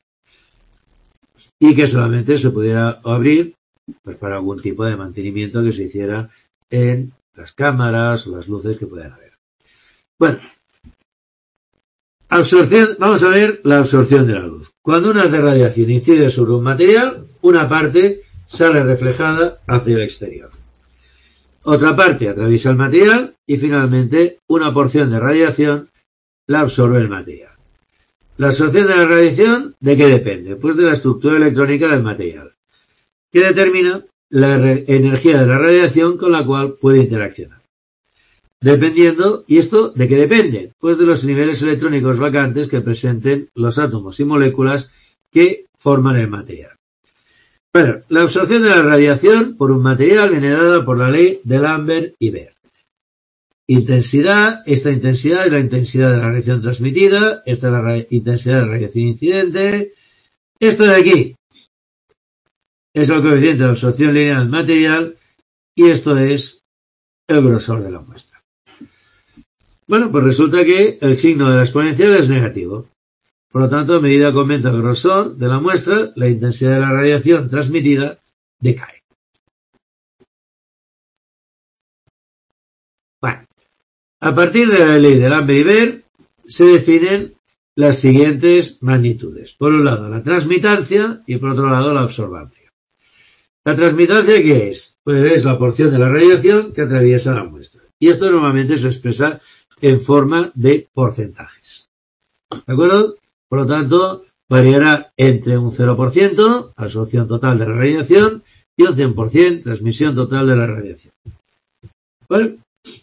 Y que solamente se pudiera abrir pues para algún tipo de mantenimiento que se hiciera en las cámaras o las luces que puedan haber. Bueno, absorción, vamos a ver la absorción de la luz. Cuando una de radiación incide sobre un material, una parte sale reflejada hacia el exterior. Otra parte atraviesa el material y finalmente una porción de radiación la absorbe el material. La absorción de la radiación, ¿de qué depende? Pues de la estructura electrónica del material, que determina la energía de la radiación con la cual puede interaccionar. Dependiendo, ¿y esto de qué depende? Pues de los niveles electrónicos vacantes que presenten los átomos y moléculas que forman el material. Bueno, la absorción de la radiación por un material viene dada por la ley de Lambert y Baer. Intensidad, esta intensidad es la intensidad de la radiación transmitida, esta es la intensidad de la radiación incidente, esto de aquí es el coeficiente de absorción lineal del material y esto es el grosor de la muestra. Bueno, pues resulta que el signo de la exponencial es negativo. Por lo tanto, a medida que aumenta el grosor de la muestra, la intensidad de la radiación transmitida decae. Bueno, a partir de la ley de Lambert y Baer se definen las siguientes magnitudes. Por un lado, la transmitancia y por otro lado, la absorbancia. ¿La transmitancia qué es? Pues es la porción de la radiación que atraviesa la muestra. Y esto normalmente se expresa en forma de porcentajes. ¿De acuerdo? Por lo tanto, variará entre un cero por ciento, absorción total de la radiación, y un cien por ciento, transmisión total de la radiación. ¿Vale?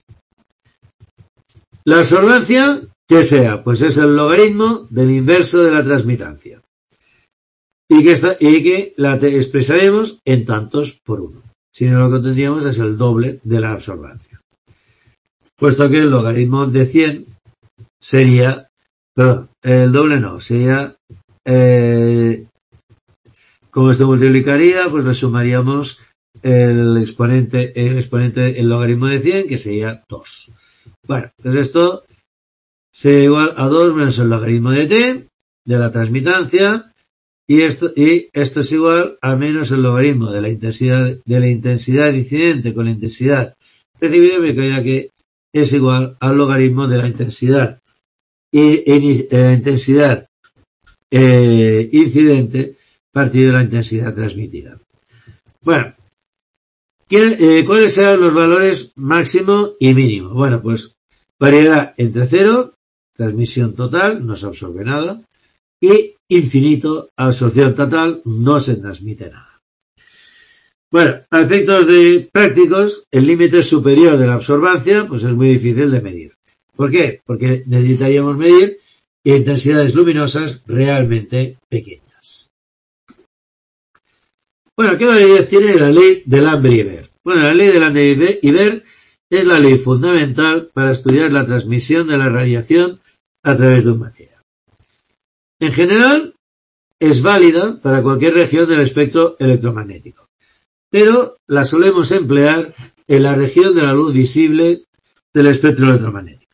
La absorbancia, ¿qué sea? Pues es el logaritmo del inverso de la transmitancia. Y que, está, y que la expresaremos en tantos por uno. Si no, lo que tendríamos es el doble de la absorbancia. Puesto que el logaritmo de cien sería, perdón, el doble no, sería, eh, como esto multiplicaría, pues le sumaríamos el exponente, el exponente, el logaritmo de cien, que sería dos. Bueno, pues esto sería igual a dos menos el logaritmo de t, de la transmitancia, y esto, y esto es igual a menos el logaritmo de la intensidad, de la intensidad incidente con la intensidad recibida, me queda que es igual al logaritmo de la intensidad y eh, la intensidad eh, incidente partido de la intensidad transmitida. Bueno, ¿qué, eh, ¿cuáles serán los valores máximo y mínimo? Bueno, pues variedad entre cero, transmisión total, no se absorbe nada, y infinito, absorción total, no se transmite nada. Bueno, a efectos de prácticos, el límite superior de la absorbancia, pues es muy difícil de medir. ¿Por qué? Porque necesitaríamos medir intensidades luminosas realmente pequeñas. Bueno, ¿qué validez tiene la ley de Landry-Beer? Bueno, la ley de Landry-Beer es la ley fundamental para estudiar la transmisión de la radiación a través de un material. En general, es válida para cualquier región del espectro electromagnético, pero la solemos emplear en la región de la luz visible del espectro electromagnético.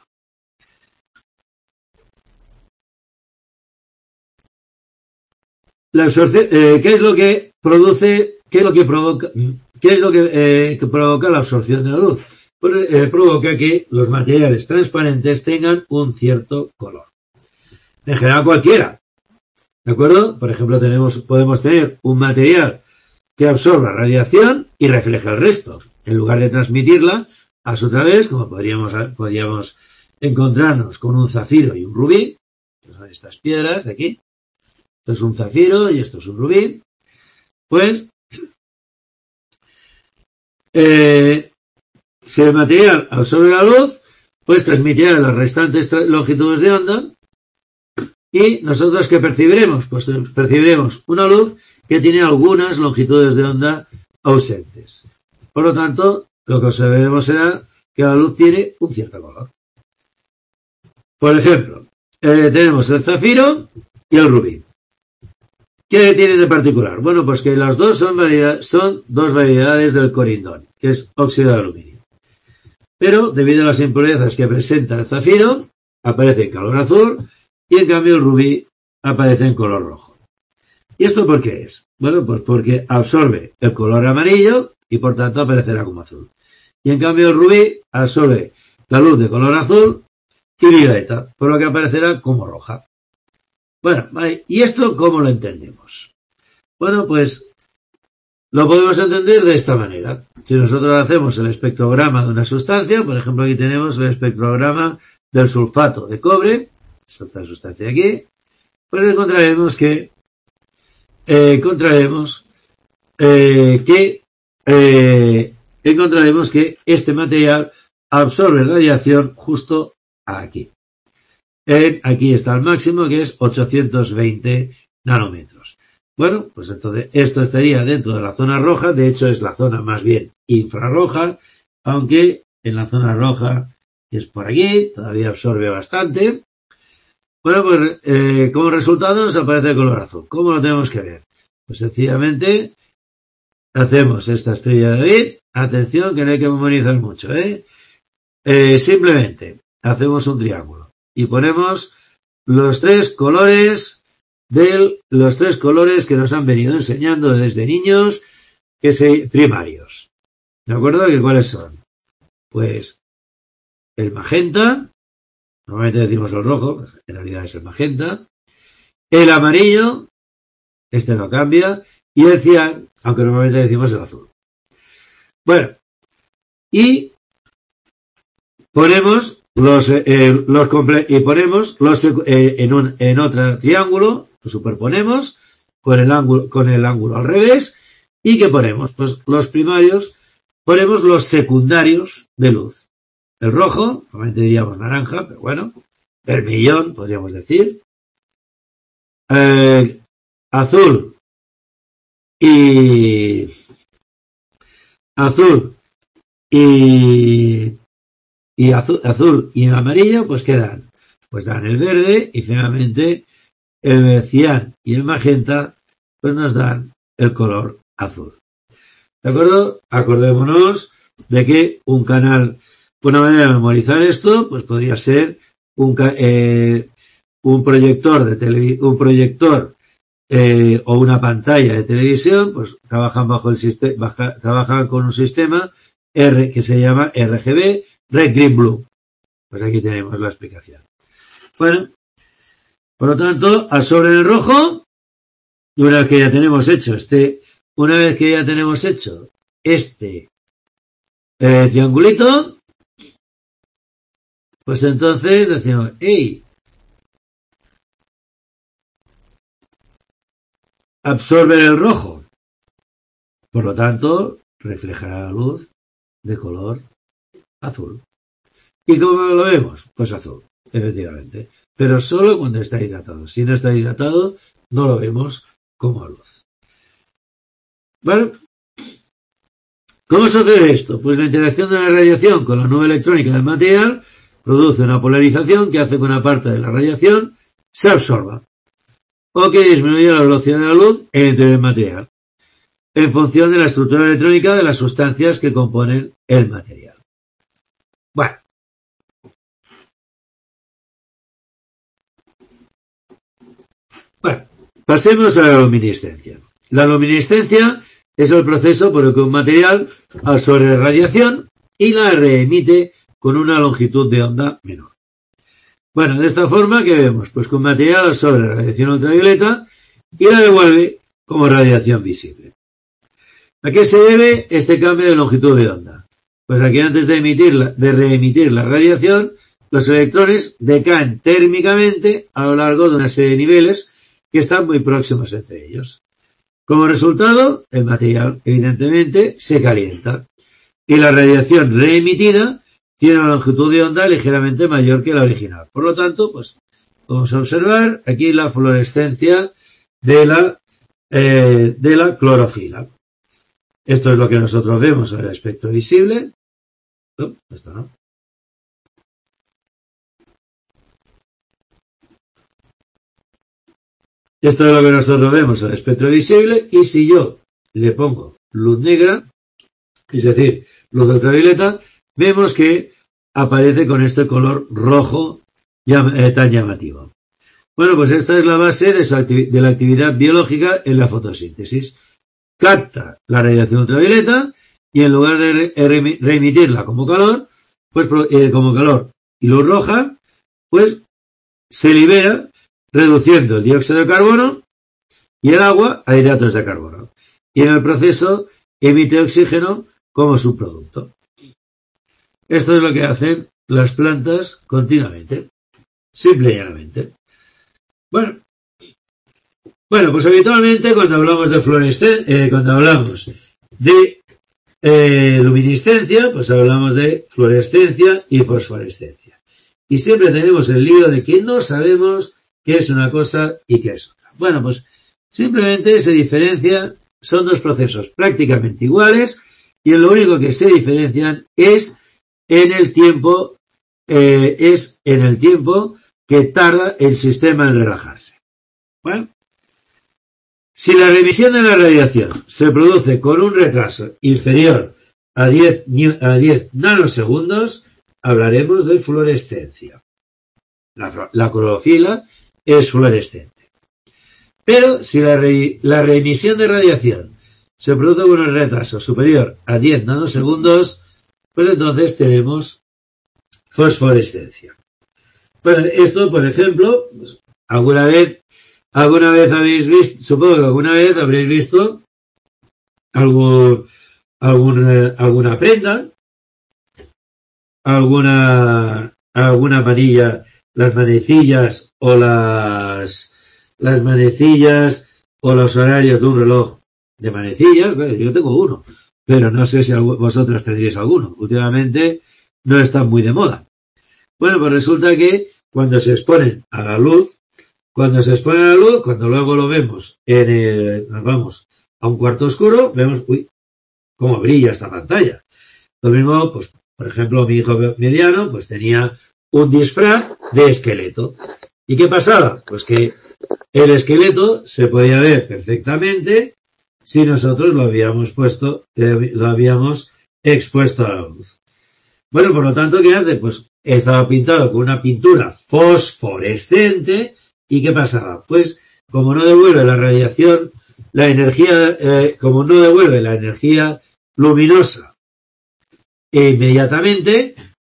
La absorción, eh, ¿qué es lo que produce, qué es lo que provoca, qué es lo que, eh, que provoca la absorción de la luz? Pues, eh, provoca que los materiales transparentes tengan un cierto color. En general cualquiera. ¿De acuerdo? Por ejemplo, tenemos, podemos tener un material que absorba radiación y refleja el resto. En lugar de transmitirla a su través, como podríamos, podríamos encontrarnos con un zafiro y un rubí, que son estas piedras de aquí. Esto es un zafiro y esto es un rubí. Pues, eh, si el material absorbe la luz, pues transmitirá las restantes longitudes de onda. ¿Y nosotros qué percibiremos? Pues percibiremos una luz que tiene algunas longitudes de onda ausentes. Por lo tanto, lo que observaremos será que la luz tiene un cierto color. Por ejemplo, eh, tenemos el zafiro y el rubí. ¿Qué tienen de particular? Bueno, pues que las dos son, variedad, son dos variedades del corindón, que es óxido de aluminio. Pero, debido a las impurezas que presenta el zafiro, aparece en color azul, y en cambio el rubí aparece en color rojo. ¿Y esto por qué es? Bueno, pues porque absorbe el color amarillo y por tanto aparecerá como azul. Y en cambio el rubí absorbe la luz de color azul y violeta, por lo que aparecerá como roja. Bueno, ¿y esto cómo lo entendemos? Bueno, pues lo podemos entender de esta manera. Si nosotros hacemos el espectrograma de una sustancia, por ejemplo aquí tenemos el espectrograma del sulfato de cobre, esta sustancia de aquí, pues encontraremos que eh, encontraremos eh, que eh, encontraremos que este material absorbe radiación justo aquí. Eh, aquí está el máximo, que es ochocientos veinte nanómetros. Bueno, pues entonces esto estaría dentro de la zona roja, de hecho es la zona más bien infrarroja, aunque en la zona roja, que es por aquí, todavía absorbe bastante. Bueno, pues eh, como resultado nos aparece el color azul. ¿Cómo lo tenemos que ver? Pues sencillamente hacemos esta estrella de David. Atención, que no hay que memorizar mucho, ¿eh? Eh, simplemente hacemos un triángulo y ponemos los tres colores de los tres colores que nos han venido enseñando desde niños, que se primarios. ¿De acuerdo? ¿Que cuáles son? Pues el magenta, normalmente decimos el rojo, en realidad es el magenta, el amarillo, este no cambia, y el cian, aunque normalmente decimos el azul. Bueno, y ponemos los, eh, los comple y ponemos los eh, en un en otro triángulo, lo superponemos con el ángulo con el ángulo al revés, y ¿qué ponemos? Pues los primarios, ponemos los secundarios de luz. El rojo, normalmente diríamos naranja, pero bueno, vermillón, podríamos decir, eh, azul y azul y y azul, azul y amarillo, pues quedan, pues dan el verde y finalmente el cian y el magenta, pues nos dan el color azul. ¿De acuerdo? Acordémonos de que un canal, una manera de memorizar esto, pues podría ser un, eh, un proyector de televisión, un proyector eh, o una pantalla de televisión, pues trabajan bajo el sistema, trabajan con un sistema R que se llama R G B, red, green, blue. Pues aquí tenemos la explicación. Bueno, por lo tanto, al sobre en el rojo, una vez que ya tenemos hecho este, una vez que ya tenemos hecho este eh, triangulito, pues entonces decimos, hey, absorbe el rojo. Por lo tanto, reflejará la luz de color azul. ¿Y cómo lo vemos? Pues azul, efectivamente. Pero solo cuando está hidratado. Si no está hidratado, no lo vemos como luz. ¿Vale? ¿Cómo sucede esto? Pues la interacción de la radiación con la nube electrónica del material produce una polarización que hace que una parte de la radiación se absorba o que disminuya la velocidad de la luz en el interior del material en función de la estructura electrónica de las sustancias que componen el material. Bueno. Bueno, pasemos a la luminiscencia. La luminiscencia es el proceso por el que un material absorbe radiación y la reemite con una longitud de onda menor. Bueno, de esta forma, ¿qué vemos? Pues que un material absorbe radiación ultravioleta y la devuelve como radiación visible. ¿A qué se debe este cambio de longitud de onda? Pues aquí antes de emitir, de reemitir la radiación, los electrones decaen térmicamente a lo largo de una serie de niveles que están muy próximos entre ellos. Como resultado, el material, evidentemente, se calienta y la radiación reemitida tiene una longitud de onda ligeramente mayor que la original. Por lo tanto, pues, vamos a observar aquí la fluorescencia de la, eh, de la clorofila. Esto es lo que nosotros vemos en el espectro visible. No, esto no. Esto es lo que nosotros vemos en el espectro visible, y si yo le pongo luz negra, es decir, luz ultravioleta, vemos que aparece con este color rojo tan llamativo. Bueno, pues esta es la base de la actividad biológica en la fotosíntesis. Capta la radiación ultravioleta y en lugar de reemitirla como calor, pues eh, como calor y luz roja, pues se libera reduciendo el dióxido de carbono y el agua a hidratos de carbono. Y en el proceso emite oxígeno como subproducto. Esto es lo que hacen las plantas continuamente. Simple y llanamente. Bueno. Bueno, pues habitualmente cuando hablamos de fluorescencia, eh, cuando hablamos de eh, luminiscencia, pues hablamos de fluorescencia y fosforescencia. Y siempre tenemos el lío de que no sabemos qué es una cosa y qué es otra. Bueno, pues simplemente se diferencia, son dos procesos prácticamente iguales y lo único que se diferencian es en el tiempo, eh, es en el tiempo que tarda el sistema en relajarse. Bueno, si la remisión de la radiación se produce con un retraso inferior a diez, a diez nanosegundos, hablaremos de fluorescencia. La, la clorofila es fluorescente. Pero si la, re, la reemisión de radiación se produce con un retraso superior a diez nanosegundos, pues entonces tenemos fosforescencia. Bueno, esto, por ejemplo, pues, alguna vez, alguna vez habéis visto, supongo que alguna vez habréis visto algún, algún, alguna prenda, alguna, alguna manilla, las manecillas o las, las manecillas o los horarios de un reloj de manecillas. Bueno, yo tengo uno, pero no sé si vosotros tendréis alguno. Últimamente no están muy de moda. Bueno, pues resulta que cuando se exponen a la luz, cuando se exponen a la luz, cuando luego lo vemos en el, nos vamos a un cuarto oscuro, vemos, uy, cómo brilla esta pantalla. Lo mismo, pues, por ejemplo, mi hijo mediano, pues tenía un disfraz de esqueleto. ¿Y qué pasaba? Pues que el esqueleto se podía ver perfectamente si nosotros lo habíamos puesto, lo habíamos expuesto a la luz. Bueno, por lo tanto, ¿qué hace? Pues estaba pintado con una pintura fosforescente. ¿Y qué pasaba? Pues como no devuelve la radiación, la energía, eh, como no devuelve la energía luminosa e inmediatamente,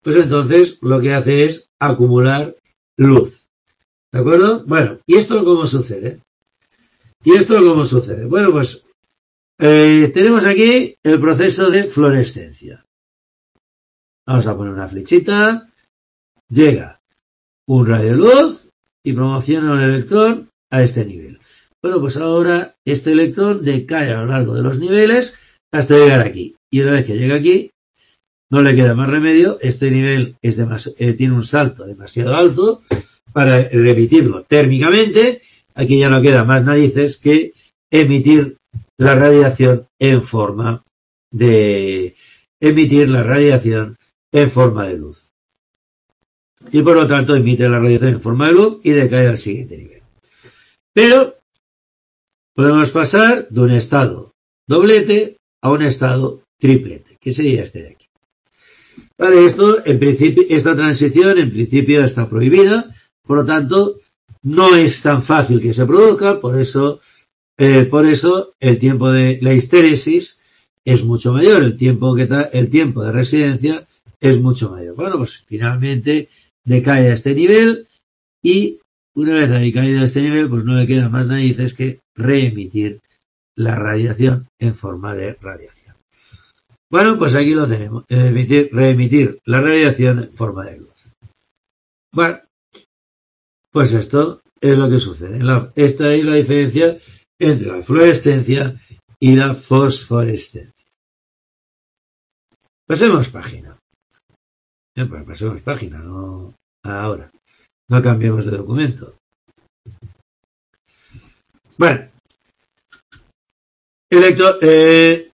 pues entonces lo que hace es acumular luz. ¿De acuerdo? Bueno, ¿y esto cómo sucede? ¿Y esto cómo sucede? Bueno, pues eh, tenemos aquí el proceso de fluorescencia. Vamos a poner una flechita. Llega un rayo de luz y promociona un electrón a este nivel. Bueno, pues ahora este electrón decae a lo largo de los niveles hasta llegar aquí. Y una vez que llega aquí, no le queda más remedio. Este nivel es demas- eh, tiene un salto demasiado alto para emitirlo térmicamente. Aquí ya no queda más narices que emitir la radiación en forma de emitir la radiación en forma de luz. Y por lo tanto emite la radiación en forma de luz y decae al siguiente nivel. Pero podemos pasar de un estado doblete a un estado triplete, que sería este de aquí. Vale, esto en principio, esta transición en principio está prohibida, por lo tanto no es tan fácil que se produzca, por eso, eh, por eso el tiempo de la histéresis es mucho mayor, el tiempo que ta, el tiempo de residencia es mucho mayor. Bueno, pues finalmente decae a este nivel y una vez ha decaído a este nivel, pues no le queda más narices que reemitir la radiación en forma de radiación. Bueno, pues aquí lo tenemos, emitir, reemitir la radiación en forma de luz. Bueno, pues esto es lo que sucede. La, esta es la diferencia entre la fluorescencia y la fosforescencia. Pasemos página. Eh, pues pasemos página, no ahora. No cambiemos de documento. Bueno. Electro, eh,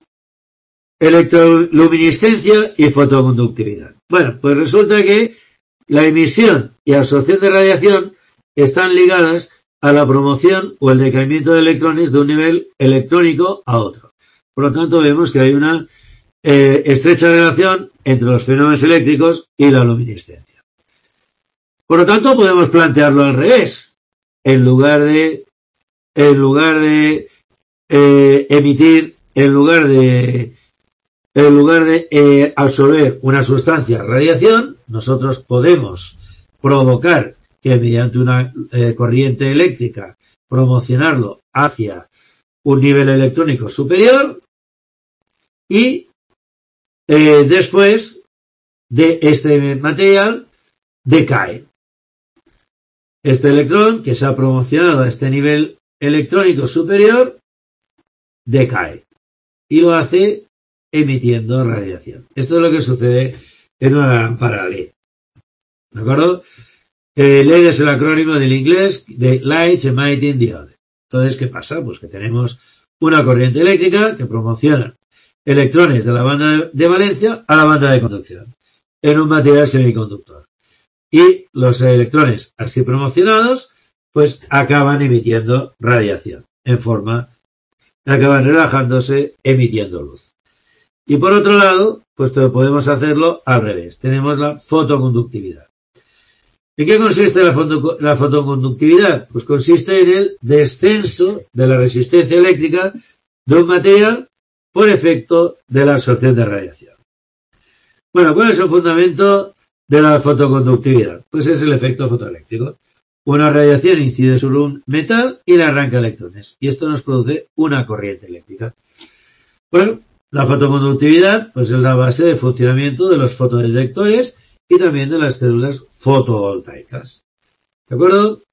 electroluminiscencia y fotoconductividad. Bueno, pues resulta que la emisión y absorción de radiación están ligadas a la promoción o el decaimiento de electrones de un nivel electrónico a otro. Por lo tanto, vemos que hay una eh, estrecha relación entre los fenómenos eléctricos y la luminiscencia. Por lo tanto, podemos plantearlo al revés. En lugar de, en lugar de eh, emitir, en lugar de, en lugar de eh, absorber una sustancia radiación, nosotros podemos provocar que mediante una eh, corriente eléctrica promocionarlo hacia un nivel electrónico superior y eh, después de este material decae. Este electrón que se ha promocionado a este nivel electrónico superior decae y lo hace emitiendo radiación. Esto es lo que sucede en una lámpara L E D. ¿De acuerdo? Eh, L E D es el acrónimo del inglés de Light Emitting Diode. Entonces, ¿qué pasa? Pues que tenemos una corriente eléctrica que promociona electrones de la banda de valencia a la banda de conducción en un material semiconductor. Y los electrones así promocionados, pues acaban emitiendo radiación en forma, acaban relajándose emitiendo luz. Y por otro lado, pues podemos hacerlo al revés. Tenemos la fotoconductividad. ¿En qué consiste la, foto, la fotoconductividad? Pues consiste en el descenso de la resistencia eléctrica de un material por efecto de la absorción de radiación. Bueno, ¿cuál es el fundamento de la fotoconductividad? Pues es el efecto fotoeléctrico. Una radiación incide sobre un metal y le arranca electrones. Y esto nos produce una corriente eléctrica. Bueno, la fotoconductividad pues es la base de funcionamiento de los fotodetectores y también de las células fotovoltaicas. ¿De acuerdo?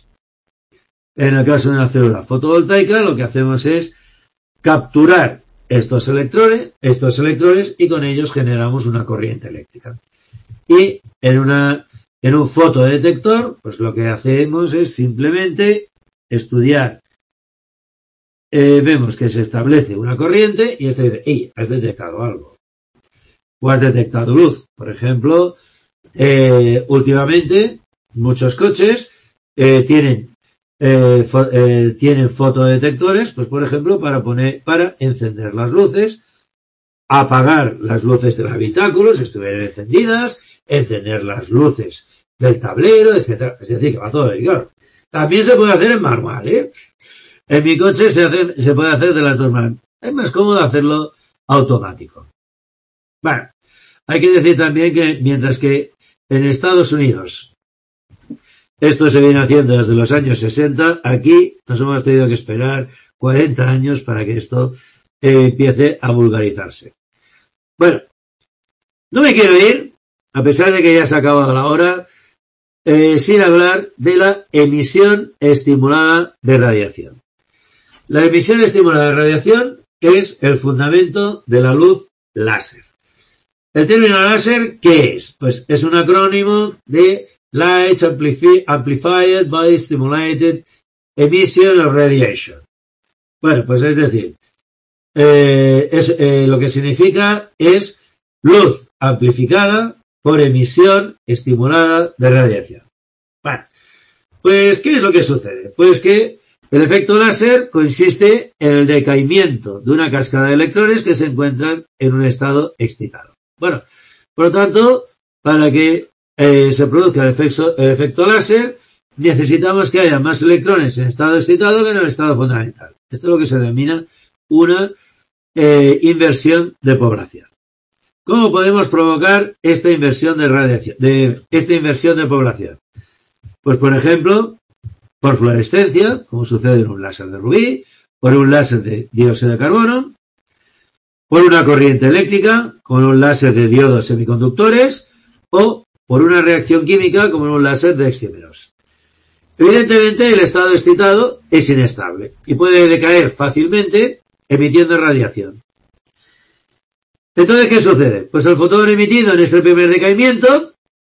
En el caso de una célula fotovoltaica, lo que hacemos es capturar estos electrones, estos electrones y con ellos generamos una corriente eléctrica. Y en una, en un fotodetector, pues lo que hacemos es simplemente estudiar. Eh, vemos que se establece una corriente y este dice, ¡ey! Has detectado algo. O has detectado luz. Por ejemplo, eh, últimamente muchos coches eh, tienen eh, fo eh, tienen fotodetectores, pues por ejemplo para poner para encender las luces, apagar las luces del habitáculo si estuvieran encendidas, encender las luces del tablero, etcétera. Es decir, que va todo dedicado. También se puede hacer en manual, ¿eh? En mi coche se hace, se puede hacer de las dos maneras. Es más cómodo hacerlo automático. Bueno, hay que decir también que mientras que en Estados Unidos esto se viene haciendo desde los años sesenta, aquí nos hemos tenido que esperar cuarenta años para que esto eh, empiece a vulgarizarse. Bueno, no me quiero ir, a pesar de que ya se ha acabado la hora, eh, sin hablar de la emisión estimulada de radiación. La emisión estimulada de radiación es el fundamento de la luz láser. El término láser, ¿qué es? Pues es un acrónimo de Light Amplified by Stimulated Emission of Radiation. Bueno, pues es decir, eh, es, eh, lo que significa es luz amplificada por emisión estimulada de radiación. Bueno, pues ¿qué es lo que sucede? Pues que el efecto láser consiste en el decaimiento de una cascada de electrones que se encuentran en un estado excitado. Bueno, por lo tanto, para que eh, se produzca el efecto, el efecto láser, necesitamos que haya más electrones en estado excitado que en el estado fundamental. Esto es lo que se denomina una eh, inversión de población. ¿Cómo podemos provocar esta inversión de radiación, de esta inversión de población? Pues, por ejemplo, por fluorescencia, como sucede en un láser de rubí, por un láser de dióxido de carbono, por una corriente eléctrica, como en un láser de diodos semiconductores, o por una reacción química, como en un láser de excimeros. Evidentemente, el estado excitado es inestable y puede decaer fácilmente emitiendo radiación. Entonces, ¿qué sucede? Pues el fotón emitido en este primer decaimiento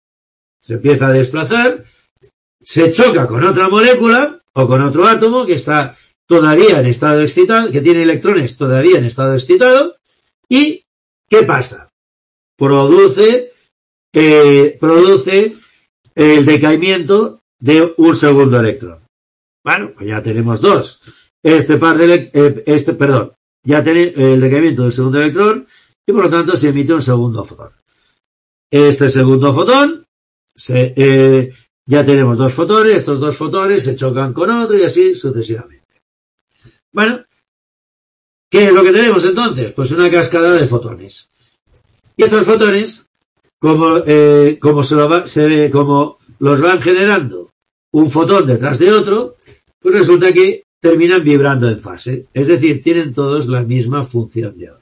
se empieza a desplazar, se choca con otra molécula o con otro átomo que está todavía en estado excitado, que tiene electrones todavía en estado excitado, y ¿qué pasa? Produce, eh, produce el decaimiento de un segundo electrón. Bueno, pues ya tenemos dos. Este par de, eh, este, perdón, ya tiene el decaimiento del segundo electrón y por lo tanto se emite un segundo fotón. Este segundo fotón, se, eh, ya tenemos dos fotones, estos dos fotones se chocan con otro y así sucesivamente. Bueno, ¿qué es lo que tenemos entonces? Pues una cascada de fotones. Y estos fotones, como, eh, como se, lo va, se ve, como los van generando un fotón detrás de otro, pues resulta que terminan vibrando en fase. Es decir, tienen todos la misma función de onda.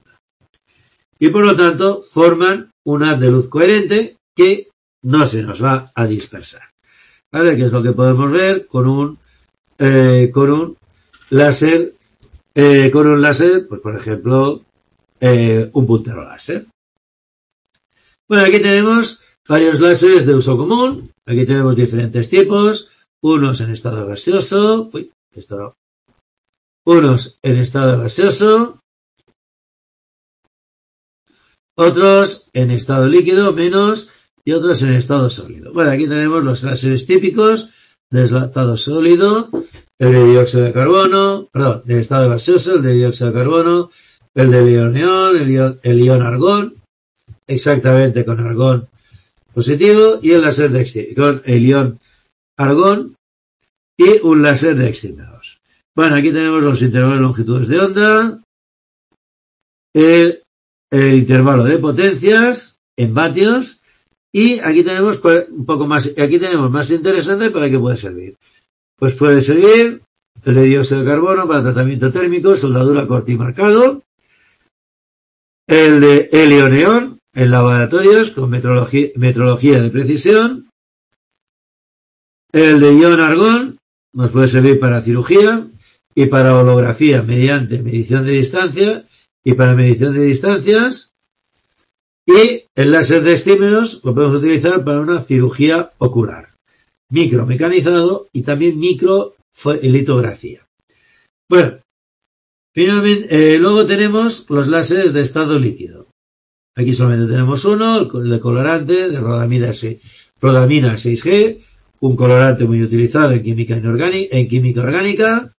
Y por lo tanto, forman un haz de luz coherente que no se nos va a dispersar. ¿Vale? Que es lo que podemos ver con un, eh, con un láser, eh, con un láser, pues por ejemplo, eh, un puntero láser. Bueno, aquí tenemos varios láseres de uso común. Aquí tenemos diferentes tipos. Unos en estado gaseoso. Uy, esto no. Unos en estado gaseoso. Otros en estado líquido, menos, y otros en estado sólido. Bueno, aquí tenemos los láseres típicos del estado sólido, el de dióxido de carbono, perdón, del estado gaseoso, el de dióxido de carbono, el del ion neón, el ion, el ion argón, exactamente con argón positivo, y el láser de con el ion argón y un láser de excimeros. Bueno, aquí tenemos los intervalos de longitudes de onda, el el intervalo de potencias en vatios y aquí tenemos un poco más, aquí tenemos más interesante para qué puede servir. Pues puede servir el de dióxido de carbono para tratamiento térmico, soldadura corte y marcado, el de helio neón en laboratorios con metrología, metrología de precisión, el de ion argón nos puede servir para cirugía y para holografía mediante medición de distancia y para medición de distancias, y el láser de excimeros lo podemos utilizar para una cirugía ocular, micromecanizado y también microlitografía. Bueno, finalmente, eh, luego tenemos los láseres de estado líquido. Aquí solamente tenemos uno, el de colorante de rodamina, rodamina seis G, un colorante muy utilizado en química inorgánica, en química orgánica.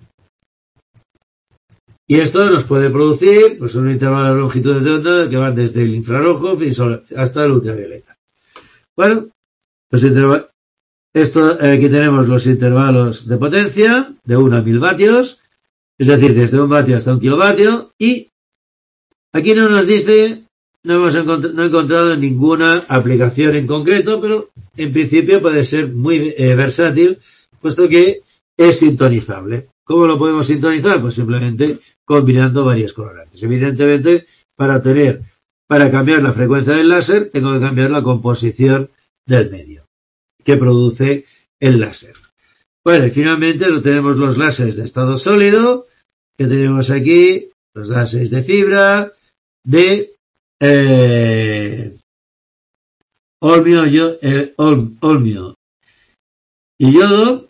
Y esto nos puede producir pues un intervalo de longitudes de onda que van desde el infrarrojo hasta el ultravioleta. Bueno, pues esto, aquí tenemos los intervalos de potencia de uno a mil vatios, es decir, desde un vatio hasta un kilovatio, y aquí no nos dice no hemos encontrado, no he encontrado ninguna aplicación en concreto, pero en principio puede ser muy eh, versátil, puesto que es sintonizable. ¿Cómo lo podemos sintonizar? Pues simplemente combinando varios colorantes. Evidentemente, para tener, para cambiar la frecuencia del láser, tengo que cambiar la composición del medio que produce el láser. Bueno, y finalmente lo tenemos los láseres de estado sólido, que tenemos aquí, los láseres de fibra, de eh, olmio, yo, eh, ol, olmio y yodo.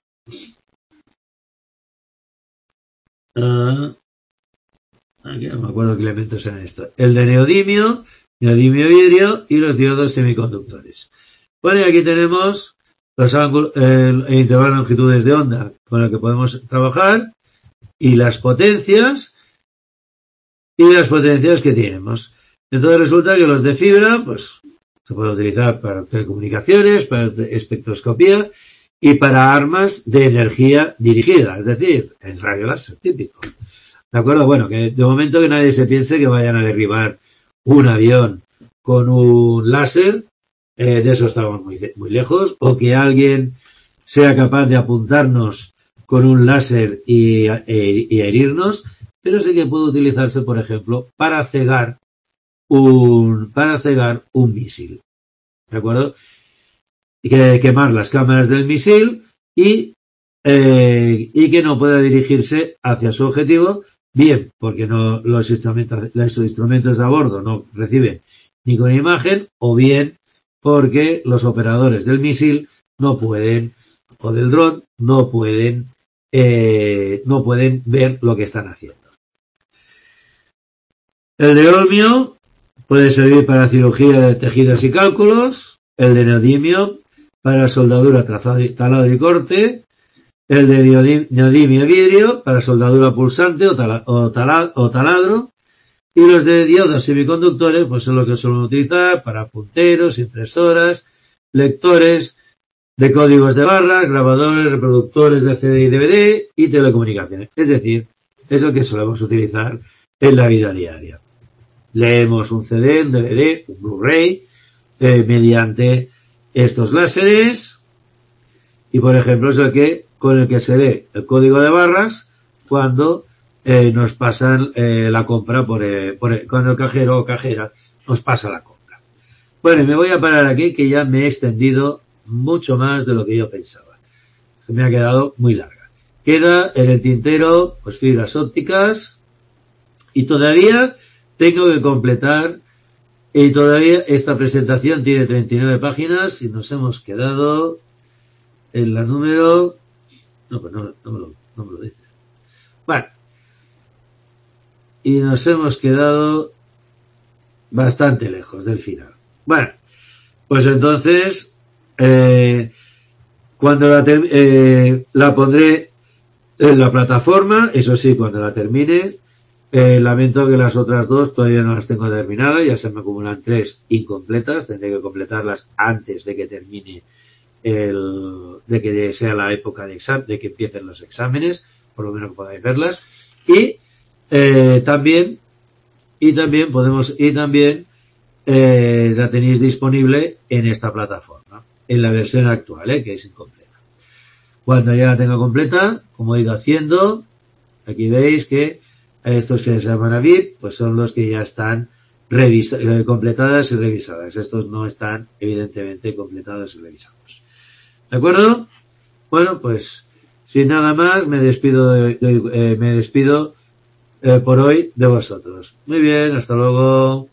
Uh, aquí no me acuerdo qué elementos eran estos. El de neodimio, neodimio vidrio y los diodos semiconductores. Bueno, y aquí tenemos los ángulos, el, el intervalo de longitudes de onda con el que podemos trabajar y las potencias y las potencias que tenemos. Entonces resulta que los de fibra, pues, se pueden utilizar para telecomunicaciones, para espectroscopía y para armas de energía dirigida, es decir, el rayo láser típico. ¿De acuerdo? Bueno, que de momento que nadie se piense que vayan a derribar un avión con un láser, eh, de eso estamos muy, muy lejos, o que alguien sea capaz de apuntarnos con un láser y, e, y herirnos, pero sí que puede utilizarse, por ejemplo, para cegar un, para cegar un misil. ¿De acuerdo? Y que quemar las cámaras del misil y, eh, y que no pueda dirigirse hacia su objetivo, bien porque no, los instrumentos, los instrumentos de a bordo no reciben ninguna imagen, o bien porque los operadores del misil no pueden, o del dron, no pueden, eh, no pueden ver lo que están haciendo. El de olmio puede servir para cirugía de tejidos y cálculos, el de neodimio para soldadura, taladro y corte, el de neodimio vidrio para soldadura pulsante o, tala, o, tala, o taladro, y los de diodos semiconductores pues son los que suelen utilizar para punteros, impresoras, lectores de códigos de barras, grabadores, reproductores de C D y D V D y telecomunicaciones. Es decir, es lo que solemos utilizar en la vida diaria. Leemos un C D, un D V D, un Blu-ray, eh, mediante estos láseres, y por ejemplo es el que, con el que se lee el código de barras cuando eh, nos pasan eh, la compra por, eh, por el, cuando el cajero o cajera nos pasa la compra. Bueno, y me voy a parar aquí, que ya me he extendido mucho más de lo que yo pensaba. Se me ha quedado muy larga. Queda en el tintero pues fibras ópticas, y todavía tengo que completar, y todavía esta presentación tiene treinta y nueve páginas y nos hemos quedado en la número, no, pues no, no, me lo, no me lo dice. Bueno, y nos hemos quedado bastante lejos del final. Bueno, pues entonces, eh, cuando la, ter- eh, la pondré en la plataforma, eso sí, cuando la termine. Eh, lamento que las otras dos todavía no las tengo terminadas, ya se me acumulan tres incompletas, tendré que completarlas antes de que termine el, de que sea la época de examen, de que empiecen los exámenes, por lo menos que podáis verlas, y eh, también, y también podemos, y también eh, la tenéis disponible en esta plataforma, en la versión actual, eh, que es incompleta. Cuando ya la tenga completa, como he ido haciendo, aquí veis que estos que se llaman A V I P, pues son los que ya están revisa- eh, completadas y revisadas. Estos no están, evidentemente, completados y revisados. ¿De acuerdo? Bueno, pues, sin nada más, me despido, de, de, eh, me despido eh, por hoy de vosotros. Muy bien, hasta luego.